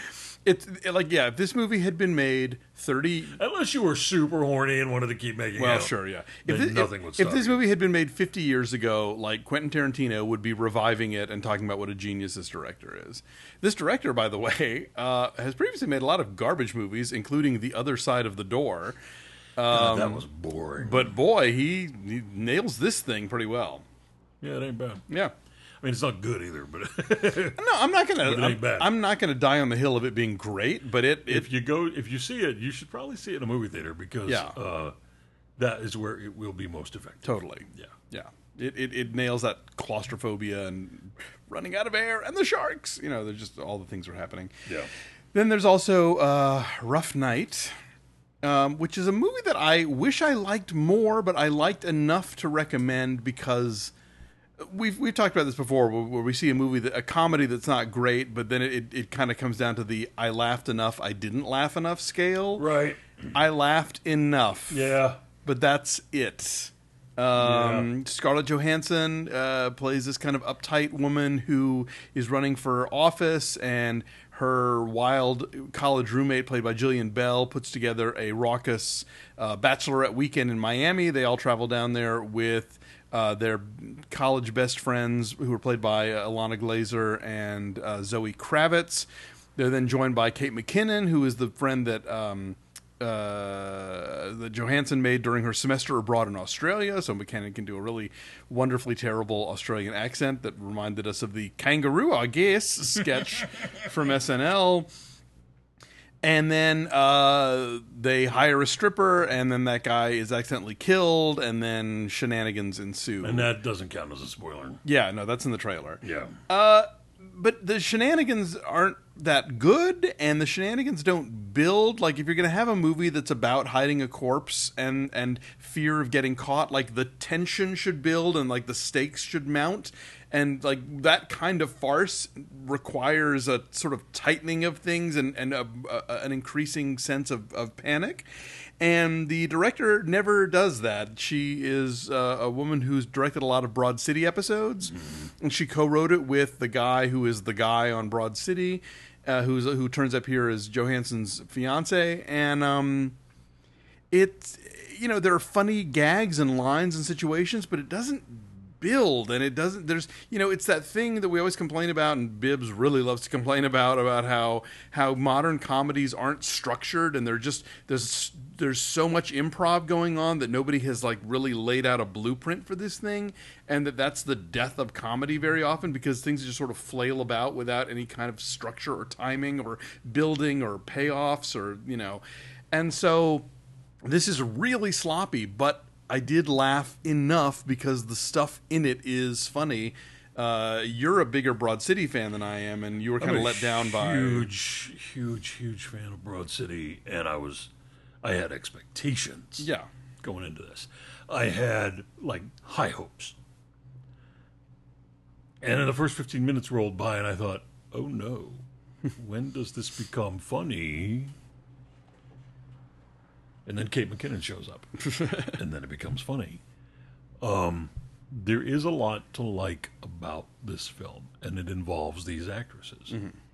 like, yeah, if this movie had been made 30... Unless you were super horny and wanted to keep making Well, out. sure, yeah. Then nothing would stop If this you. movie had been made 50 years ago, like, Quentin Tarantino would be reviving it and talking about what a genius this director is. This director, by the way, has previously made a lot of garbage movies, including The Other Side of the Door. God, that was boring. But boy, he nails this thing pretty well. Yeah, it ain't bad. Yeah. I mean, it's not good either, but No, I'm not gonna. But it ain't bad. I'm not gonna die on the hill of it being great, but if you see it, you should probably see it in a movie theater because that is where it will be most effective. totally. Yeah. Yeah. It nails that claustrophobia and running out of air and the sharks. You know, there's just all the things are happening. Yeah. Then there's also Rough Night, which is a movie that I wish I liked more, but I liked enough to recommend because we've talked about this before, where we see a comedy that's not great, but then it kind of comes down to the I laughed enough, I didn't laugh enough scale. Right. I laughed enough. Yeah. But that's it. Scarlett Johansson plays this kind of uptight woman who is running for office, and her wild college roommate, played by Jillian Bell, puts together a raucous bachelorette weekend in Miami. They all travel down there with their college best friends, who are played by Ilana Glazer and Zoe Kravitz. They're then joined by Kate McKinnon, who is the friend that Johansson made during her semester abroad in Australia. So McKinnon can do a really wonderfully terrible Australian accent that reminded us of the Kangaroo, I guess, sketch from SNL. And then they hire a stripper, and then that guy is accidentally killed, and then shenanigans ensue. And that doesn't count as a spoiler. Yeah, no, that's in the trailer. Yeah. But the shenanigans aren't that good, and the shenanigans don't build. Like, if you're going to have a movie that's about hiding a corpse and fear of getting caught, like, the tension should build and, like, the stakes should mount. And, like, that kind of farce requires a sort of tightening of things and an increasing sense of panic. And the director never does that. She is a woman who's directed a lot of Broad City episodes, and she co-wrote it with the guy who is the guy on Broad City, who turns up here as Johansson's fiance. And it's, you know, there are funny gags and lines and situations, but it doesn't build, and it doesn't, there's, you know, it's that thing that we always complain about, and Bibbs really loves to complain about how modern comedies aren't structured, and they're just, there's so much improv going on that nobody has, like, really laid out a blueprint for this thing, and that's the death of comedy very often, because things just sort of flail about without any kind of structure or timing or building or payoffs, or, you know. And so this is really sloppy, but I did laugh enough because the stuff in it is funny. You're a bigger Broad City fan than I am, and you were kind of let down by... huge fan of Broad City, and I had expectations. Yeah. Going into this, I had, like, high hopes, and then the first 15 minutes rolled by, and I thought, oh no, when does this become funny? And then Kate McKinnon shows up, and then it becomes funny. There is a lot to like about this film, and it involves these actresses.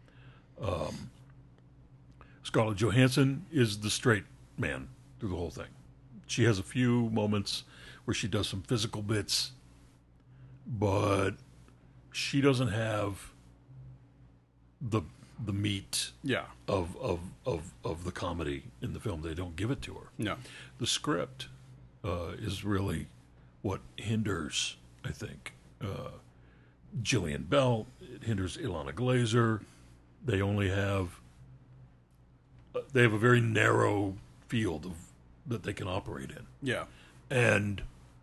Scarlett Johansson is the straight man through the whole thing. She has a few moments where she does some physical bits, but she doesn't have the meat of the comedy in the film. They don't give it to her. No. The script is really what hinders, I think, Jillian Bell. It hinders Ilana Glazer. They only have they have a very narrow field that they can operate in. Yeah. And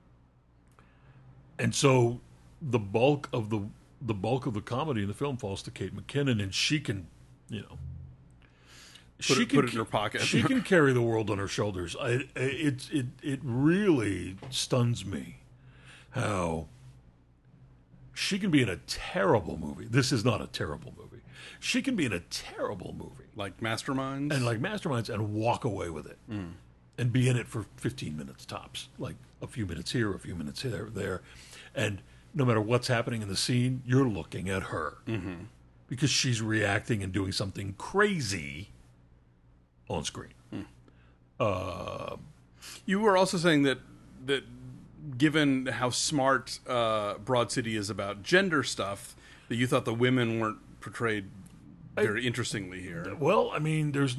so the bulk of the comedy in the film falls to Kate McKinnon, and she can, you know, put it in her pocket. She can carry the world on her shoulders. It really stuns me how she can be in a terrible movie. This is not a terrible movie. She can be in a terrible movie, like Masterminds, and walk away with it, and be in it for 15 minutes tops, like a few minutes here, a few minutes there, and no matter what's happening in the scene, you're looking at her because she's reacting and doing something crazy on screen. You were also saying that given how smart Broad City is about gender stuff, that you thought the women weren't portrayed very interestingly here. Well, I mean, there's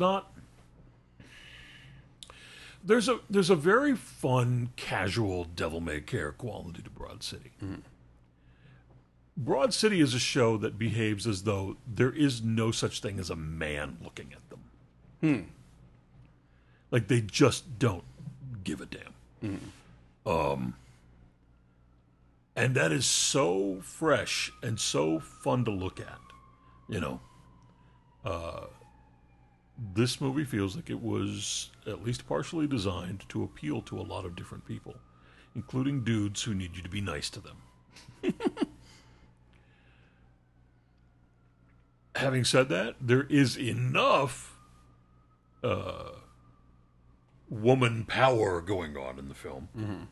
a very fun, casual, devil-may-care quality to Broad City. Mm-hmm. Broad City is a show that behaves as though there is no such thing as a man looking at them. Like, they just don't give a damn. And that is so fresh and so fun to look at, you know. This movie feels like it was at least partially designed to appeal to a lot of different people, including dudes who need you to be nice to them. Having said that, there is enough woman power going on in the film.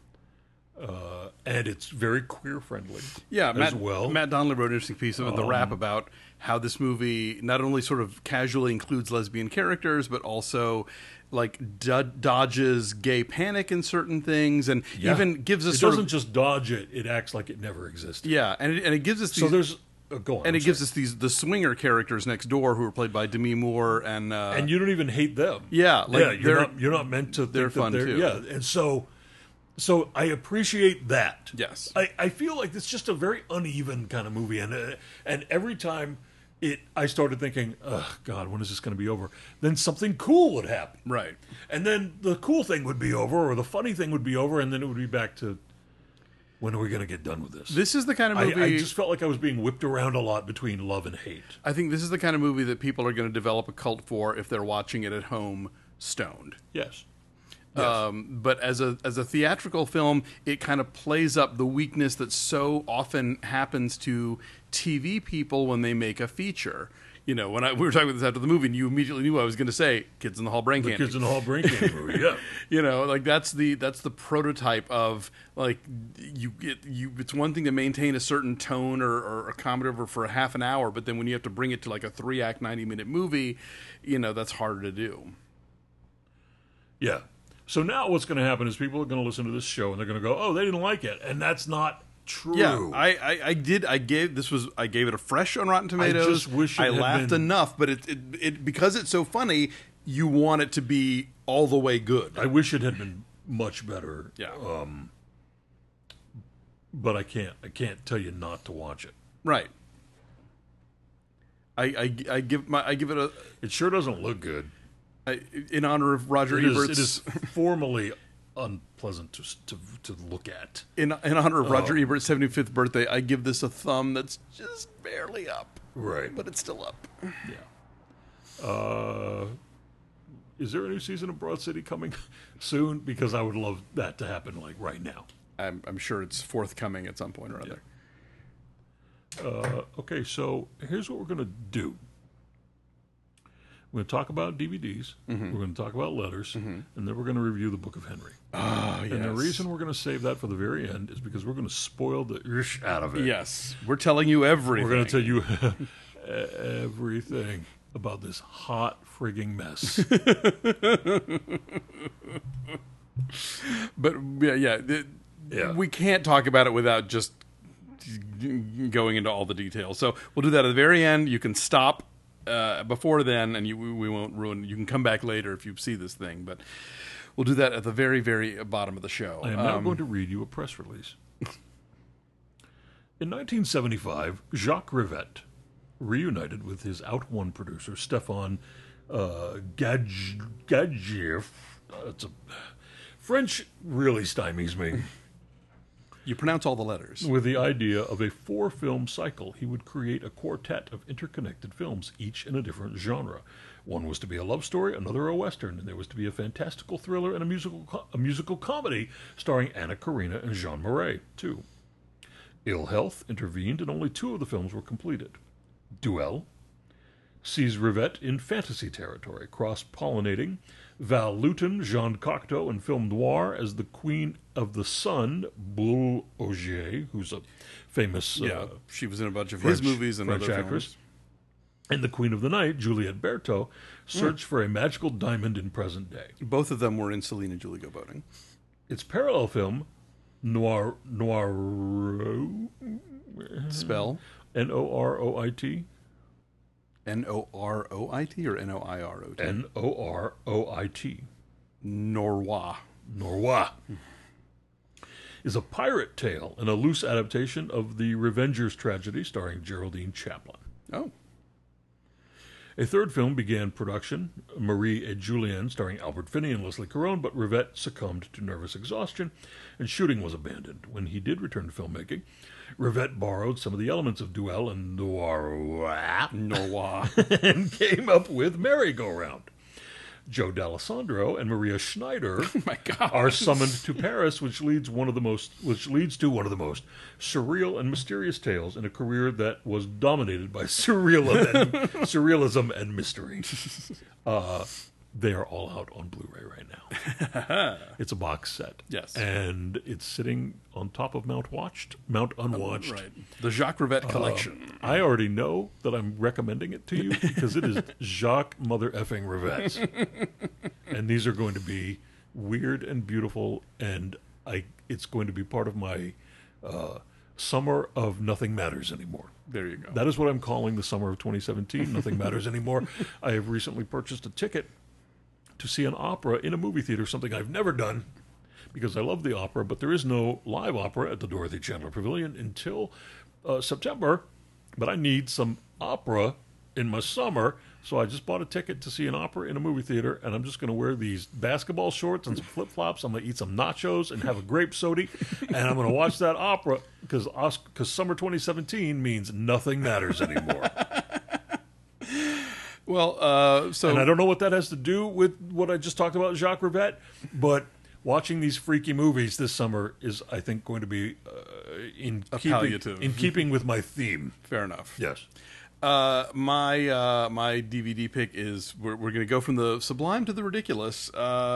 And it's very queer friendly. Yeah, well. Matt Donnelly wrote an interesting piece in The Wrap about how this movie not only sort of casually includes lesbian characters, but also like dodges gay panic in certain things, and even gives us it doesn't just dodge it; it acts like it never existed. Yeah, and it gives us these, so there's go on, and it gives us the swinger characters next door who are played by Demi Moore, and you don't even hate them. Yeah, like you're not meant to. They're fun too. Yeah, and so I appreciate that. Yes, I feel like it's just a very uneven kind of movie, and every time I started thinking, oh, God, when is this going to be over? Then something cool would happen. Right. And then the cool thing would be over, or the funny thing would be over, and then it would be back to, when are we going to get done with this? This is the kind of movie... I just felt like I was being whipped around a lot between love and hate. I think this is the kind of movie that people are going to develop a cult for if they're watching it at home stoned. Yes. But as a theatrical film, it kind of plays up the weakness that so often happens to TV people when they make a feature. You know, when we were talking about this after the movie, and you immediately knew I was going to say "Kids in the Hall Brain Candy." Kids in the Hall Brain Candy movie, yeah. You know, like that's the prototype of like it's one thing to maintain a certain tone or a comedy over for a half an hour, but then when you have to bring it to like a 3-act 90-minute movie, you know, that's harder to do. Yeah. So now what's going to happen is people are going to listen to this show and they're going to go, "Oh, they didn't like it," and that's not true. Yeah, I gave it a fresh on Rotten Tomatoes. I just wish I laughed enough, but it because it's so funny, you want it to be all the way good. I wish it had been much better. Yeah. But I can't tell you not to watch it. Right. I give it a. It sure doesn't look good. In honor of Roger Ebert's. It is formally unpleasant to look at. In honor of Roger Ebert's 75th birthday, I give this a thumb that's just barely up. Right. But it's still up. Yeah. Is there a new season of Broad City coming soon? Because I would love that to happen like right now. I'm sure it's forthcoming at some point or other. Okay, so here's what we're going to do. We're going to talk about DVDs, we're going to talk about letters, and then we're going to review the Book of Henry. Oh, yes. And the reason we're going to save that for the very end is because we're going to spoil the ish out of it. Yes. We're telling you everything. We're going to tell you everything about this hot frigging mess. But, we can't talk about it without just going into all the details. So we'll do that at the very end. You can stop before then, and we won't ruin. You can come back later if you see this thing, but we'll do that at the very, very bottom of the show. I am now going to read you a press release. In 1975, Jacques Rivette reunited with his Out One producer Stefan Gadjiev. French really stymies me. You pronounce all the letters. With the idea of a 4-film cycle, he would create a quartet of interconnected films, each in a different genre. One was to be a love story, another a western, and there was to be a fantastical thriller and a musical comedy starring Anna Karina and Jean Marais, too. Ill health intervened, and only 2 of the films were completed. Duel sees Rivette in fantasy territory, cross-pollinating Val Lewton, Jean Cocteau, and film noir as the Queen of the Sun, Boule Ogier, who's a famous she was in a bunch of French, his movies and French other actress. films. and the Queen of the Night, Juliette Berto, search for a magical diamond in present day. Both of them were in Celine and Julie Go Boating. Its parallel film, Noir, Spell? Noroit, N-O-R-O-I-T or N-O-I-R-O-T? Noroit, Norwa. Norwa, is a pirate tale and a loose adaptation of the Revengers tragedy starring Geraldine Chaplin. Oh. A third film began production, Marie et Julien, starring Albert Finney and Leslie Caron, but Rivette succumbed to nervous exhaustion, and shooting was abandoned. When he did return to filmmaking, Rivette borrowed some of the elements of Duel and Norwa and came up with Merry Go Round. Joe D'Alessandro and Maria Schneider are summoned to Paris, which leads to one of the most surreal and mysterious tales in a career that was dominated by surrealism and mystery. They are all out on Blu-ray right now. It's a box set. Yes. And it's sitting on top of Mount Unwatched. Right. The Jacques Rivette collection. I already know that I'm recommending it to you because it is Jacques mother effing Rivette. And these are going to be weird and beautiful, and it's going to be part of my summer of Nothing Matters Anymore. There you go. That is what I'm calling the summer of 2017. Nothing Matters Anymore. I have recently purchased a ticket to see an opera in a movie theater, something I've never done because I love the opera, but there is no live opera at the Dorothy Chandler Pavilion until September. But I need some opera in my summer, so I just bought a ticket to see an opera in a movie theater, and I'm just going to wear these basketball shorts and some flip-flops. I'm going to eat some nachos and have a grape soda, and I'm going to watch that opera because summer 2017 means nothing matters anymore. Well, and I don't know what that has to do with what I just talked about, Jacques Rivette, but watching these freaky movies this summer is, I think, going to be in keeping with my theme. Fair enough. Yes. My DVD pick is we're going to go from the sublime to the ridiculous.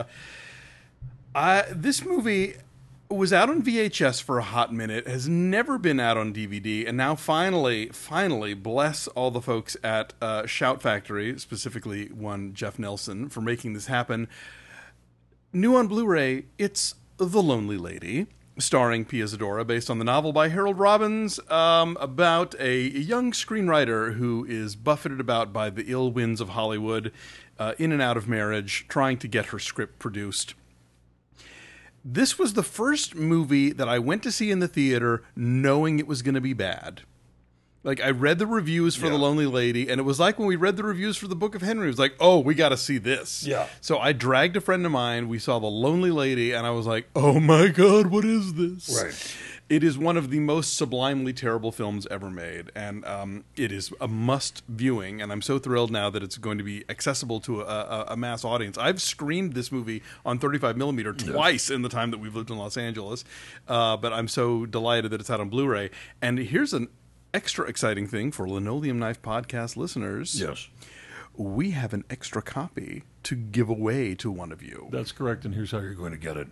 This movie was out on VHS for a hot minute, has never been out on DVD, and now finally, bless all the folks at Shout Factory, specifically one Jeff Nelson, for making this happen. New on Blu-ray, it's The Lonely Lady, starring Pia Zadora, based on the novel by Harold Robbins, about a young screenwriter who is buffeted about by the ill winds of Hollywood, in and out of marriage, trying to get her script produced. This was the first movie that I went to see in the theater knowing it was going to be bad. Like, I read the reviews for The Lonely Lady, and it was like when we read the reviews for The Book of Henry. It was like, oh, we got to see this. Yeah. So I dragged a friend of mine. We saw The Lonely Lady, and I was like, oh, my God, what is this? Right. It is one of the most sublimely terrible films ever made, and it is a must viewing, and I'm so thrilled now that it's going to be accessible to a mass audience. I've screened this movie on 35mm twice in the time that we've lived in Los Angeles, but I'm so delighted that it's out on Blu-ray. And here's an extra exciting thing for Linoleum Knife Podcast listeners. Yes. We have an extra copy to give away to one of you. That's correct, and here's how you're going to get it.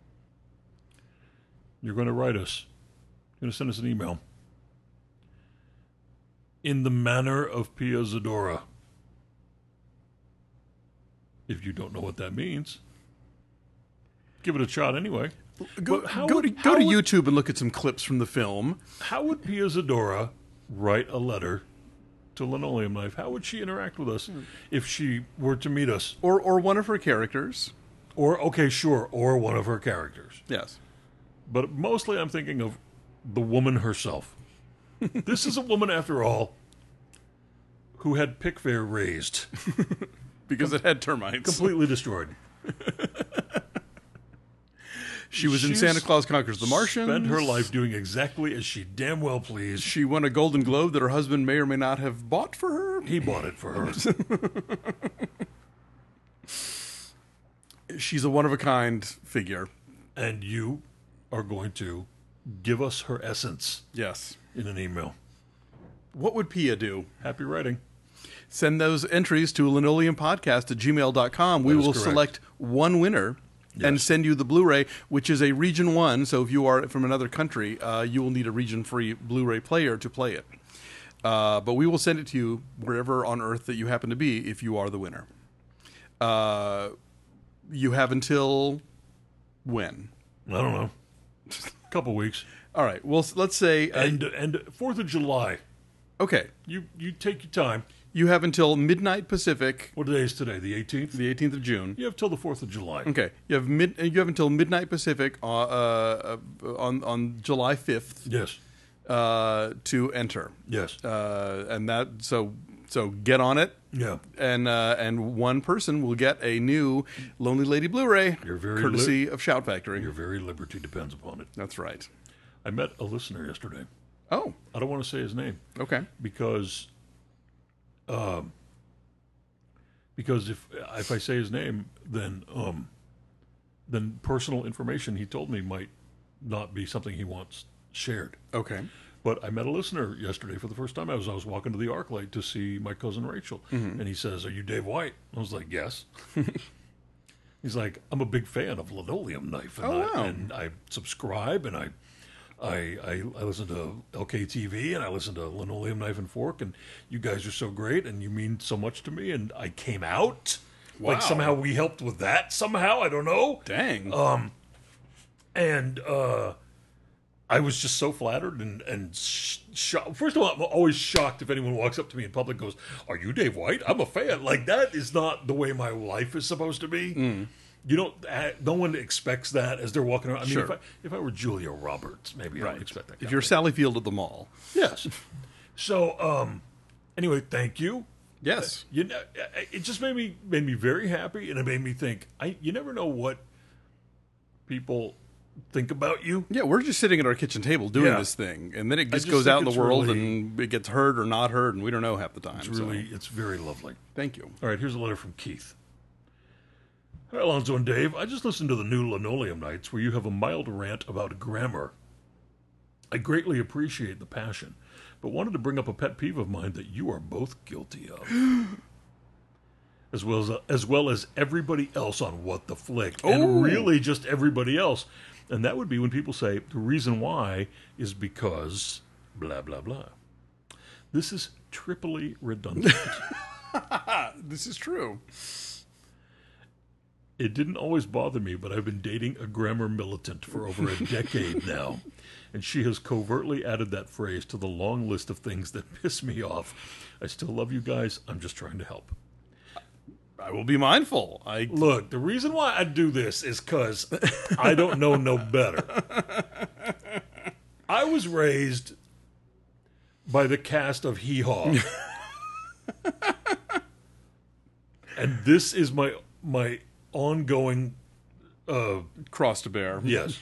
You're going to write us. You're going to send us an email. In the manner of Pia Zadora. If you don't know what that means, give it a shot anyway. Go to YouTube and look at some clips from the film. How would Pia Zadora write a letter to Linoleum Knife? How would she interact with us if she were to meet us? Or one of her characters. Or one of her characters. Yes. But mostly I'm thinking of the woman herself. This is a woman, after all, who had Pickfair razed. Because it had termites. Completely destroyed. She was in Santa Claus Conquers the Martians. Spent her life doing exactly as she damn well pleased. She won a Golden Globe that her husband may or may not have bought for her. He bought it for her. She's a one-of-a-kind figure. And you are going to give us her essence. Yes. In an email. What would Pia do? Happy writing. Send those entries to linoleumpodcast@gmail.com. We will select one winner and send you the Blu-ray, which is a Region 1. So if you are from another country, you will need a region-free Blu-ray player to play it. But we will send it to you wherever on Earth that you happen to be if you are the winner. You have until when? I don't know. A couple weeks. All right. Well, let's say... And 4th of July. okay. You take your time. You have until midnight Pacific. What day is today? The 18th? The 18th of June. You have till the 4th of July. Okay. You have until midnight Pacific on July 5th. Yes. To enter. Yes. And that so get on it. Yeah. And one person will get a new Lonely Lady Blu-ray, You're very courtesy of Shout Factory. Your very liberty depends upon it. That's right. I met a listener yesterday. Oh, I don't want to say his name okay. because if I say his name, then personal information he told me might not be something he wants shared. Okay. But I met a listener yesterday for the first time. I was walking to the ArcLight to see my cousin Rachel, and he says, "Are you Dave White?" I was like, "Yes." He's like, "I'm a big fan of Linoleum Knife, and I subscribe, and I listen to LKTV, and I listen to Linoleum Knife and Fork, and you guys are so great, and you mean so much to me, and I came out. Wow. Like somehow we helped with that. Somehow I don't know. Dang. I was just so flattered and shocked. First of all, I'm always shocked if anyone walks up to me in public and goes, "Are you Dave White? I'm a fan." Like, that is not the way my life is supposed to be. You don't. No one expects that as they're walking around. I mean, Sure. if I were Julia Roberts, maybe I would expect that. If you're Sally Field at the mall. Yes. So, anyway, thank you. Yes. You know, it just made me very happy, and it made me think. You never know what people think about you. Yeah, we're just sitting at our kitchen table doing Yeah. this thing, and then it just just goes think out in the it's world, really- and it gets heard or not heard, and we don't know half the time. It's very lovely. Thank you. All right, here's a letter from Keith. Hi, Alonzo and Dave. I just listened to the new Linoleum Nights where you have a mild rant about grammar. I greatly appreciate the passion, but wanted to bring up a pet peeve of mine that you are both guilty of. as well as everybody else on What the Flick. Oh. And really just everybody else. And that would be when people say, the reason why is because blah, blah, blah. This is triply redundant. This is true. It didn't always bother me, but I've been dating a grammar militant for over a decade now, and she has covertly added that phrase to the long list of things that piss me off. I still love you guys. I'm just trying to help. I will be mindful. Look, the reason why I do this is because I don't know no better. I was raised by the cast of Hee Haw. And this is my ongoing cross to bear. yes.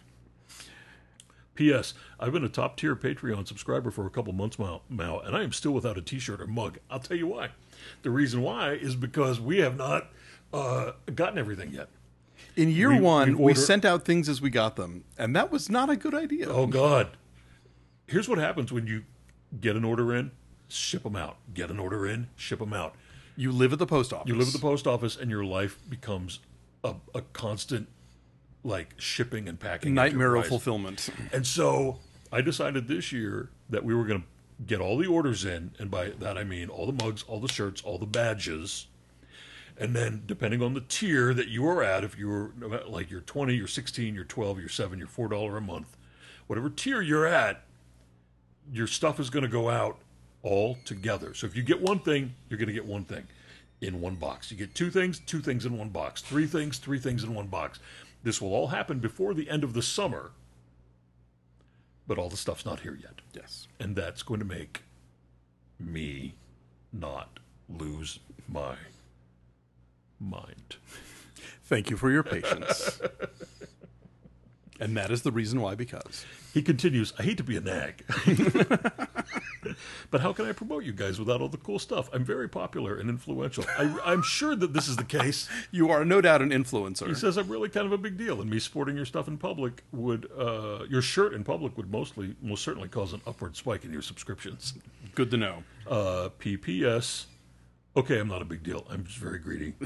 P.S. I've been a top-tier Patreon subscriber for a couple months now, and I am still without a T-shirt or mug. I'll tell you why. The reason why is because we have not gotten everything yet. In year one, we order- sent out things as we got them, and that was not a good idea. Oh, God. Here's what happens when you get an order in, ship them out. Get an order in, ship them out. You live at the post office. You live at the post office, and your life becomes a constant, like, shipping and packing nightmare of enterprise. fulfillment. And so I decided this year that we were going to get all the orders in, and by that I mean all the mugs, all the shirts, all the badges. And then, depending on the tier that you are at, if you're like you're 20, you're 16, you're 12, you're 7, you're $4 a month, whatever tier you're at, your stuff is going to go out all together. So if you get one thing, you're going to get one thing in one box. You get two things in one box. Three things in one box. This will all happen before the end of the summer, but all the stuff's not here yet. Yes. And that's going to make me not lose my mind. Thank you for your patience. And that is the reason why, because. He continues, I hate to be a nag, but how can I promote you guys without all the cool stuff? I'm very popular and influential. I'm sure that this is the case. You are no doubt an influencer. He says I'm really kind of a big deal, and me sporting your stuff in public would, your shirt in public would most certainly cause an upward spike in your subscriptions. Good to know. PPS. Okay, I'm not a big deal. I'm just very greedy.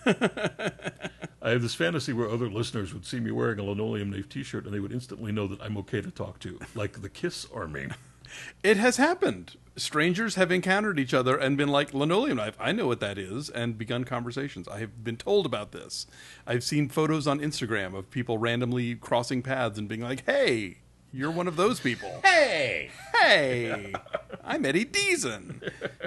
I have this fantasy where other listeners would see me wearing a Linoleum Knife t-shirt and they would instantly know that I'm okay to talk to, like the Kiss Army. It has happened. Strangers have encountered each other and been like, linoleum knife, I know what that is, and begun conversations. I have been told about this. I've seen photos on Instagram of people randomly crossing paths and being like, hey, you're one of those people. Hey! Hey, I'm Eddie Deason.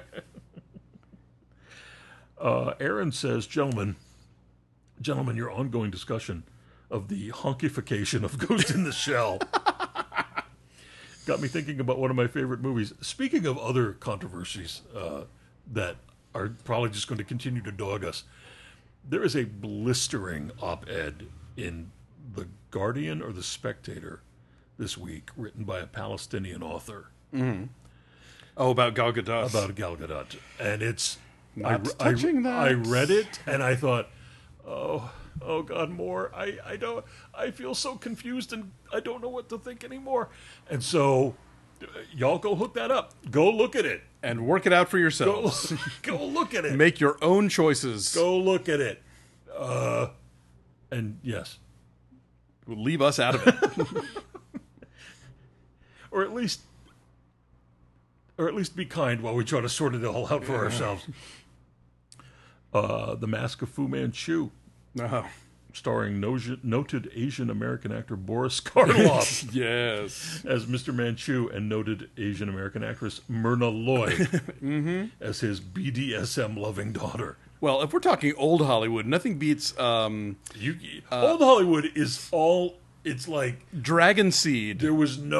Aaron says, gentlemen, your ongoing discussion of the honkification of Ghost in the Shell got me thinking about one of my favorite movies. Speaking of other controversies that are probably just going to continue to dog us, there is a blistering op-ed in The Guardian or The Spectator this week, written by a Palestinian author. Mm-hmm. Oh, about Gal Gadot. About Gal Gadot. And it's... touching that. I read it, and I thought, oh God, more. I feel so confused, and I don't know what to think anymore. And so, y'all go hook that up. Go look at it. And work it out for yourselves. Go look at it. Make your own choices. Go look at it. And yes. Leave us out of it. Or at least be kind while we try to sort it all out for ourselves. The Mask of Fu Manchu. Oh. Starring noted Asian American actor Boris Karloff. Yes. As Mr. Manchu, and noted Asian American actress Myrna Loy as his BDSM loving daughter. Well, if we're talking old Hollywood, nothing beats Old Hollywood is all... It's like Dragon Seed. No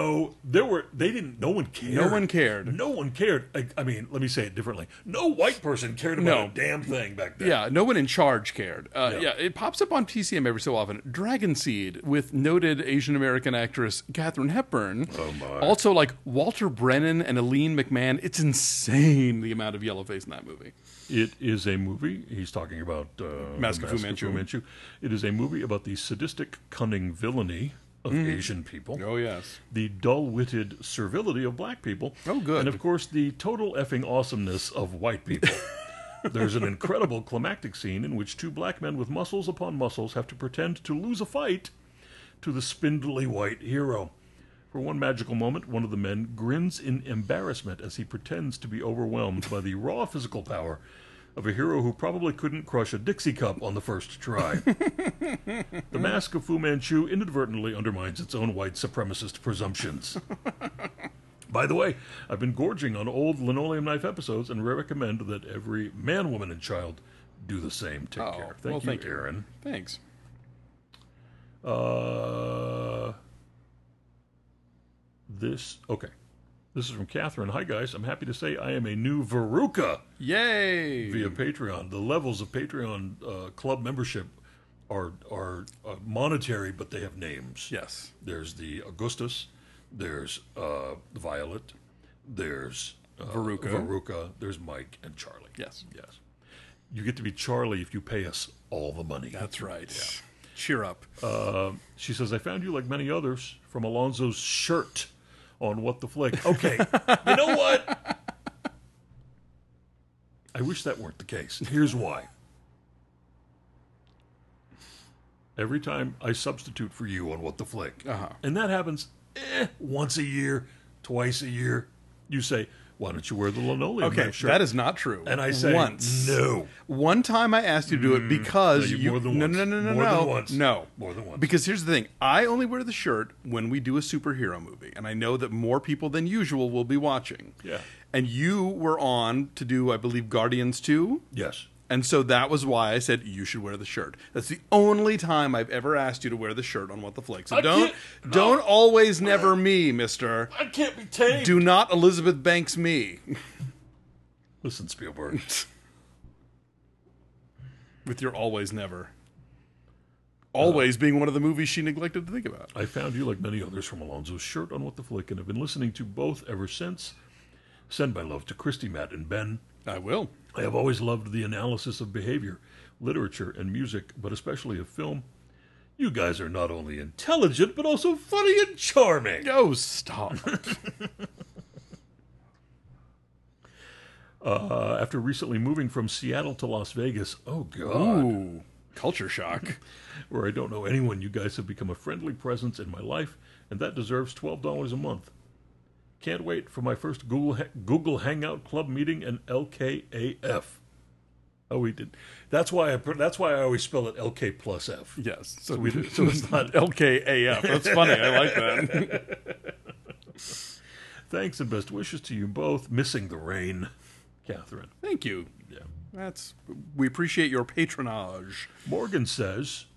one cared. No one cared. No one cared. I mean, let me say it differently. No white person cared about a damn thing back then. Yeah, no one in charge cared. Yeah, it pops up on TCM every so often. Dragon Seed with noted Asian American actress Katharine Hepburn. Oh my. Also, like Walter Brennan and Aline McMahon. It's insane the amount of yellowface in that movie. It is a movie. He's talking about Mask of Fu Manchu. It is a movie about the sadistic, cunning villainy of Asian people. Oh, yes. The dull-witted servility of black people. Oh, good. And, of course, the total effing awesomeness of white people. There's an incredible climactic scene in which two black men with muscles upon muscles have to pretend to lose a fight to the spindly white hero. For one magical moment, one of the men grins in embarrassment as he pretends to be overwhelmed by the raw physical power of a hero who probably couldn't crush a Dixie cup on the first try. The Mask of Fu Manchu inadvertently undermines its own white supremacist presumptions. By the way, I've been gorging on old Linoleum Knife episodes and recommend that every man, woman, and child do the same. Take care. Thank you, Aaron. Thanks. This is from Catherine. Hi, guys. I'm happy to say I am a new Veruca. Yay! Via Patreon. The levels of Patreon club membership are monetary, but they have names. Yes. There's the Augustus. There's Violet. There's Veruca. There's Mike and Charlie. Yes. Yes. You get to be Charlie if you pay us all the money. That's right. Yeah. Cheer up. She says, I found you like many others from Alonzo's shirt on What the Flick. Okay, you know what? I wish that weren't the case. Here's why. Every time I substitute for you on What the Flick, and that happens once a year, twice a year, you say, why don't you wear the linoleum shirt? That is not true. And I say, once. No. One time I asked you to do it because you more than once. No. More than once. No. More than once. Because here's the thing. I only wear the shirt when we do a superhero movie. And I know that more people than usual will be watching. Yeah. And you were on to do, I believe, Guardians 2? Yes. And so that was why I said you should wear the shirt. That's the only time I've ever asked you to wear the shirt on What the Flick. So don't always never me, mister. I can't be tamed. Do not Elizabeth Banks me. Listen, Spielberg. With your always never. Always being one of the movies she neglected to think about. I found you, like many others, from Alonzo's shirt on What the Flick, and have been listening to both ever since. Send my love to Christy, Matt, and Ben. I will. I have always loved the analysis of behavior, literature, and music, but especially of film. You guys are not only intelligent, but also funny and charming. Oh, stop. After recently moving from Seattle to Las Vegas, oh God. Ooh, culture shock. Where I don't know anyone, you guys have become a friendly presence in my life, and that deserves $12 a month. Can't wait for my first Google Hangout Club meeting and LKAF. Oh, we did. That's why I always spell it LK plus F. Yes. So it's not LKAF. That's funny. I like that. Thanks and best wishes to you both. Missing the rain, Catherine. Thank you. Yeah. We appreciate your patronage. Morgan says,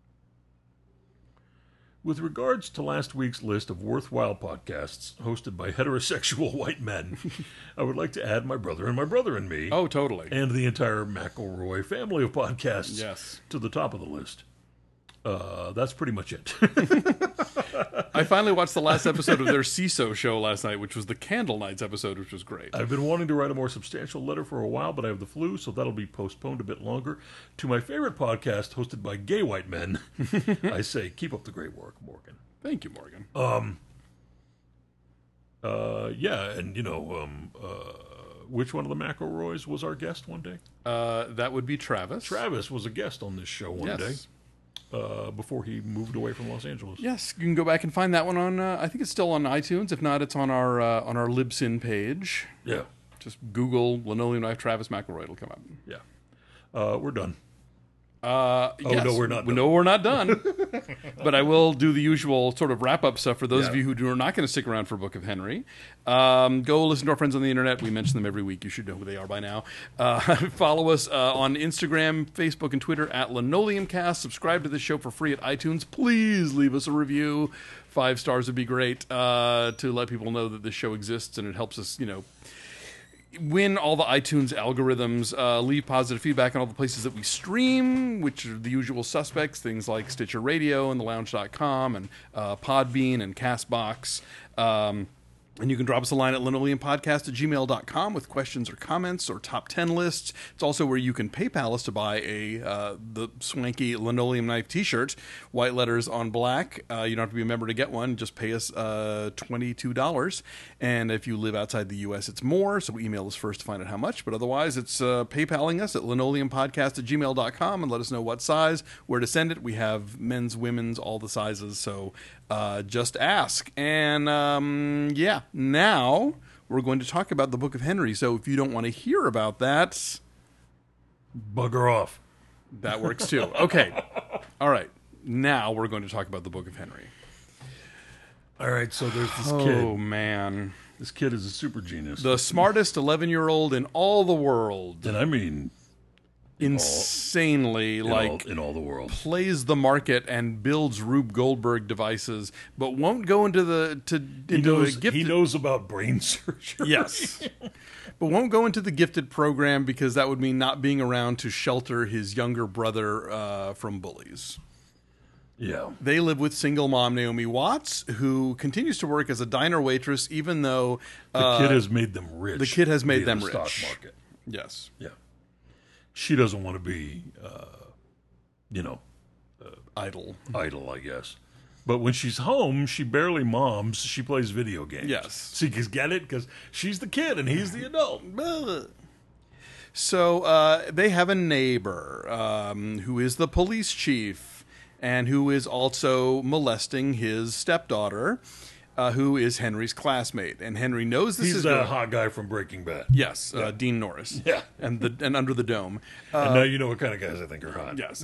with regards to last week's list of worthwhile podcasts hosted by heterosexual white men, I would like to add my brother and me. Oh, totally. And the entire McElroy family of podcasts Yes. to the top of the list. That's pretty much it. I finally watched the last episode of their CISO show last night, which was the Candle Nights episode, which was great. I've been wanting to write a more substantial letter for a while, but I have the flu, so that'll be postponed a bit longer. To my favorite podcast, hosted by gay white men, I say, keep up the great work, Morgan. Thank you, Morgan. Yeah, and, which one of the McElroys was our guest one day? That would be Travis. Travis was a guest on this show one day. Before he moved away from Los Angeles. Yes, you can go back and find that one on. I think it's still on iTunes. If not, it's on our Libsyn page. Yeah, just Google Linoleum Knife Travis McElroy. It'll come up. Yeah, we're done. Yes. No, we're not done. No, we're not done. But I will do the usual sort of wrap-up stuff for those of you who are not going to stick around for Book of Henry. Go listen to our friends on the internet. We mention them every week. You should know who they are by now. Follow us on Instagram, Facebook, and Twitter at LinoleumCast. Subscribe to the show for free at iTunes. Please leave us a review. 5 stars would be great to let people know that this show exists, and it helps us, win all the iTunes algorithms, leave positive feedback on all the places that we stream, which are the usual suspects, things like Stitcher Radio and thelounge.com and Podbean and CastBox. And you can drop us a line at linoleumpodcast@gmail.com with questions or comments or top 10 lists. It's also where you can PayPal us to buy the swanky Linoleum Knife t-shirt, white letters on black. You don't have to be a member to get one. Just pay us $22. And if you live outside the U.S., it's more, so email us first to find out how much. But otherwise, it's PayPaling us at linoleumpodcast@gmail.com and let us know what size, where to send it. We have men's, women's, all the sizes, so just ask. And now we're going to talk about the Book of Henry. So if you don't want to hear about that, bugger off. That works too. Okay. All right. Now we're going to talk about the Book of Henry. All right. So there's this kid. Oh, man. This kid is a super genius. The smartest 11-year-old in all the world. And I mean... insanely in all the world, plays the market and builds Rube Goldberg devices, but won't go into the he knows about brain surgery. Yes, but won't go into the gifted program because that would mean not being around to shelter his younger brother from bullies. Yeah, they live with single mom Naomi Watts, who continues to work as a diner waitress, even though the kid has made them rich. The kid has made them the rich. Stock market. Yes. Yeah. She doesn't want to be, idle, I guess. But when she's home, she barely moms. She plays video games. Yes. See, get it? Because she's the kid and he's the adult. So they have a neighbor who is the police chief and who is also molesting his stepdaughter, who is Henry's classmate. And Henry knows this He's is the hot guy from Breaking Bad. Yes, Dean Norris. Yeah. And Under the Dome. And now you know what kind of guys I think are hot. Yes.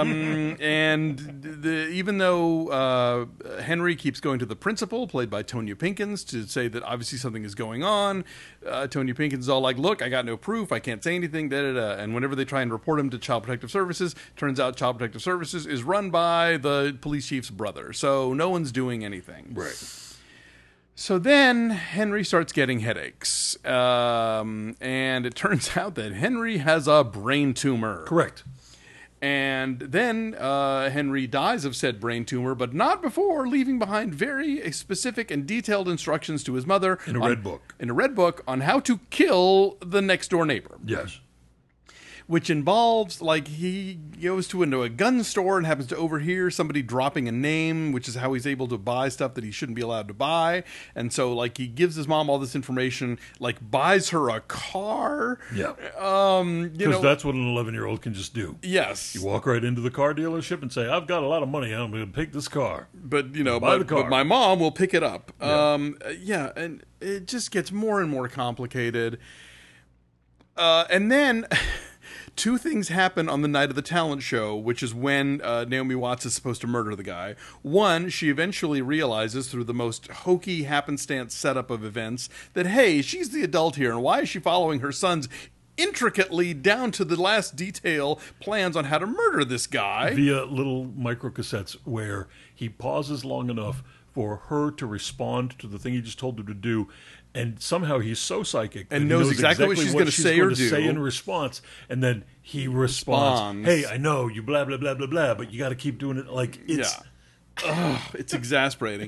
And even though Henry keeps going to the principal, played by Tonya Pinkins, to say that obviously something is going on, Tonya Pinkins is all like, look, I got no proof, I can't say anything, da-da-da. And whenever they try and report him to Child Protective Services, turns out Child Protective Services is run by the police chief's brother. So no one's doing anything. Right. So then Henry starts getting headaches, and it turns out that Henry has a brain tumor. Correct. And then Henry dies of said brain tumor, but not before leaving behind very specific and detailed instructions to his mother. In a red book. In a red book on how to kill the next door neighbor. Yes. which involves, like, he goes into a gun store and happens to overhear somebody dropping a name, which is how he's able to buy stuff that he shouldn't be allowed to buy. And so, like, he gives his mom all this information, like, buys her a car. Yeah. Because that's what an 11-year-old can just do. Yes. You walk right into the car dealership and say, I've got a lot of money, I'm going to pick this car. But, buy the car. But my mom will pick it up. Yeah. And it just gets more and more complicated. And then two things happen on the night of the talent show, which is when Naomi Watts is supposed to murder the guy. One, she eventually realizes through the most hokey happenstance setup of events that, hey, she's the adult here, and why is she following her son's intricately, down to the last detail, plans on how to murder this guy? Via little microcassettes where he pauses long enough for her to respond to the thing he just told her to do, and somehow he's so psychic and knows exactly what she's going to say or do. Say in response, and then he responds, "Hey, I know you blah blah blah blah blah, but you got to keep doing it." Like it's, it's exasperating.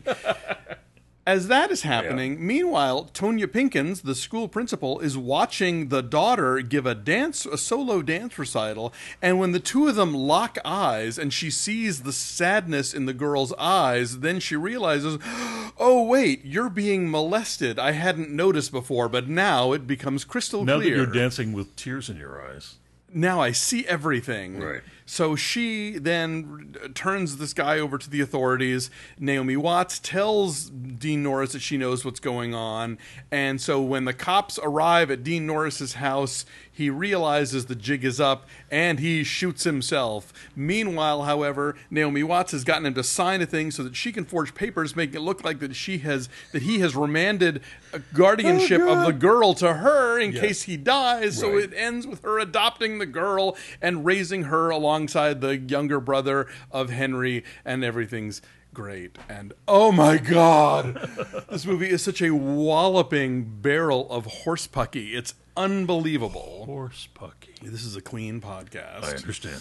As that is happening, meanwhile, Tonya Pinkins, the school principal, is watching the daughter give a solo dance recital, and when the two of them lock eyes and she sees the sadness in the girl's eyes, then she realizes, oh, wait, you're being molested. I hadn't noticed before, but now it becomes crystal clear. Now that you're dancing with tears in your eyes. Now I see everything. Right. So she then turns this guy over to the authorities. Naomi Watts tells Dean Norris that she knows what's going on. And so when the cops arrive at Dean Norris's house, he realizes the jig is up and he shoots himself. Meanwhile, however, Naomi Watts has gotten him to sign a thing so that she can forge papers making it look like that he has remanded a guardianship of the girl to her in case he dies. Right. So it ends with her adopting the girl and raising her alongside the younger brother of Henry, and everything's great. And oh my God, this movie is such a walloping barrel of horse pucky. It's unbelievable. Horse pucky. This is a clean podcast. I understand.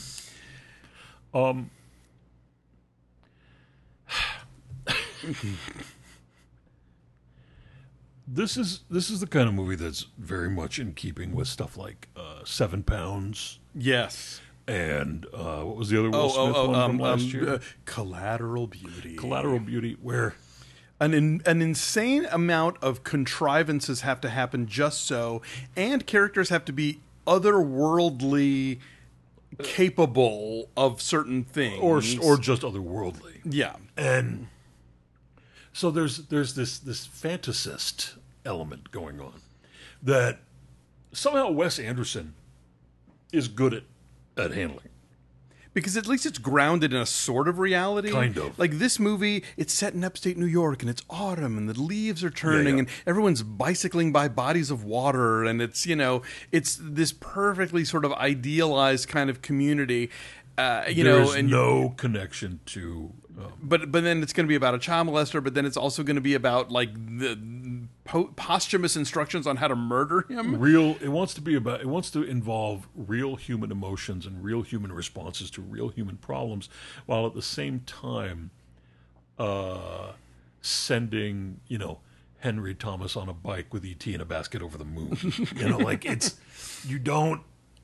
This is the kind of movie that's very much in keeping with stuff like 7 Pounds. Yes. And what was the other Will Smith one from last year? Collateral Beauty. Collateral Beauty, where an insane amount of contrivances have to happen just so, and characters have to be otherworldly capable of certain things. Or just otherworldly. Yeah. And so there's this fantasist element going on that somehow Wes Anderson is good at handling. Because at least it's grounded in a sort of reality. Kind of. Like this movie, it's set in upstate New York, and it's autumn, and the leaves are turning, and everyone's bicycling by bodies of water, and it's, it's this perfectly sort of idealized kind of community. There's no connection to... But then it's going to be about a child molester, but then it's also going to be about, like, the posthumous instructions on how to murder him. It wants to involve real human emotions and real human responses to real human problems, while at the same time sending, Henry Thomas on a bike with E.T. in a basket over the moon. Like it's... You don't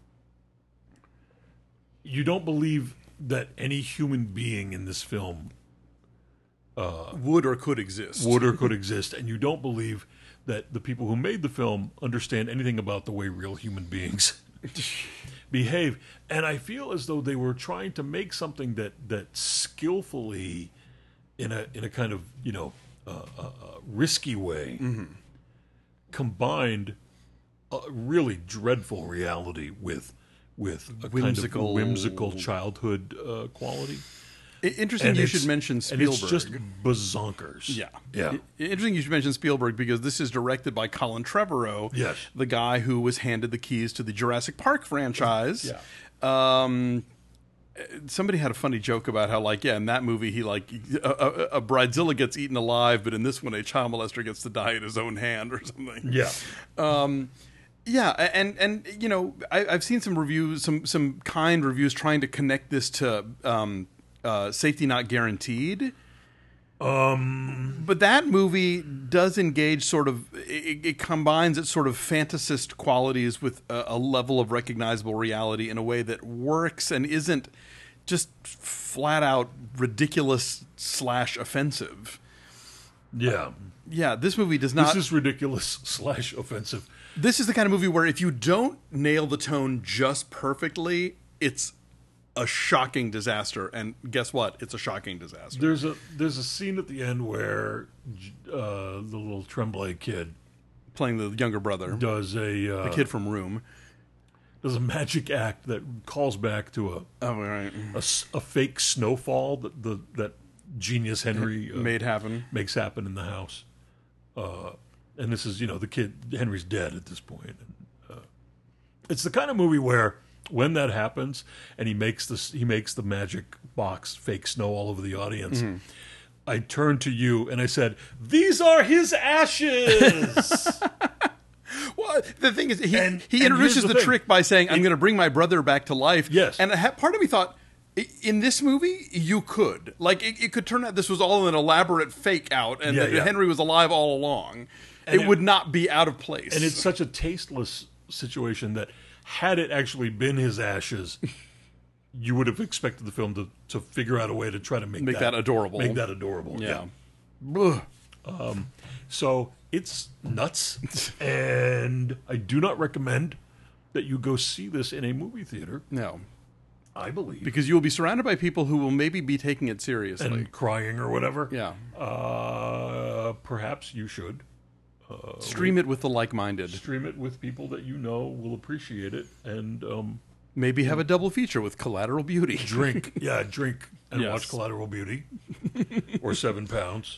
believe that any human being in this film would or could exist, and you don't believe that the people who made the film understand anything about the way real human beings behave. And I feel as though they were trying to make something that skillfully, in a kind of risky way, combined a really dreadful reality with a whimsical, kind of whimsical childhood quality. Interesting you should mention Spielberg. And it's just bazonkers. Yeah. Interesting you should mention Spielberg, because this is directed by Colin Trevorrow, the guy who was handed the keys to the Jurassic Park franchise. Somebody had a funny joke about how, in that movie, he a bridezilla gets eaten alive, but in this one, a child molester gets to die at his own hand or something. Yeah, and I've seen some reviews, some kind reviews trying to connect this to Safety Not Guaranteed, But that movie does engage sort of, it combines its sort of fantasist qualities with a level of recognizable reality in a way that works and isn't just flat out ridiculous / offensive. Yeah. Yeah, this movie does not. This is ridiculous / offensive. This is the kind of movie where if you don't nail the tone just perfectly, it's a shocking disaster. And guess what? It's a shocking disaster. There's a scene at the end where the little Tremblay kid Playing the younger brother, does the kid from Room. does a magic act that calls back to Oh, right. a fake snowfall that genius Henry Made happen. makes happen in the house. And this is, the kid, Henry's dead at this point. And, it's the kind of movie where when that happens and he makes the magic box fake snow all over the audience, I turned to you and I said, "These are his ashes." Well, the thing is, he And introduces here's the the thing. trick by saying, "I'm going to bring my brother back to life." Yes. And part of me thought, in this movie, you could. Like, it could turn out this was all an elaborate fake out and that Henry was alive all along. It would not be out of place. And it's such a tasteless situation that had it actually been his ashes, you would have expected the film to figure out a way to try to make that adorable. Make that adorable. Yeah. So it's nuts, and I do not recommend that you go see this in a movie theater. No. I believe Because you will be surrounded by people who will maybe be taking it seriously. and crying or whatever. Yeah. Perhaps you should Stream it with the like-minded. stream it with people that you know will appreciate it, and Maybe have a double feature with Collateral Beauty. drink and Yes. watch Collateral Beauty or 7 Pounds.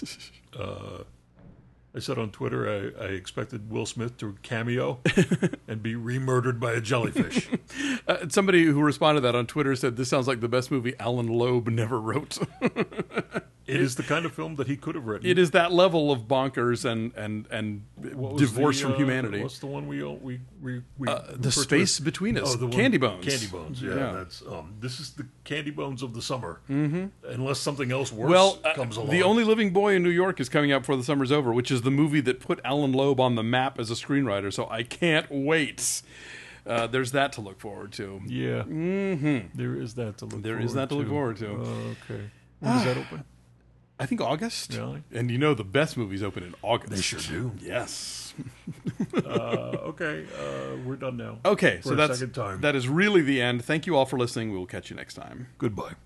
I said on Twitter I expected Will Smith to cameo and be remurdered by a jellyfish. Somebody who responded to that on Twitter said, "This sounds like the best movie Alan Loeb never wrote." It is the kind of film that he could have written. It is that level of bonkers and What was divorce the, from humanity. What's the one we The refer to Space as- Between Us. the one- Candy Bones. Candy Bones. Yeah, Yeah. that's this is the Candy Bones of the summer. Mm-hmm. Unless something else worse Well, comes along. The Only Living Boy in New York is coming out before the summer's over, which is the movie that put Alan Loeb on the map as a screenwriter. So I can't wait. There's that to look forward to. Yeah. There is that to look. There is that to look forward to. Okay. When does that open? I think August. Really? And you know the best movies open in August. They sure do. Yes. Okay. We're done now. Okay, For so a that's second time. that is really the end. Thank you all for listening. We will catch you next time. Goodbye.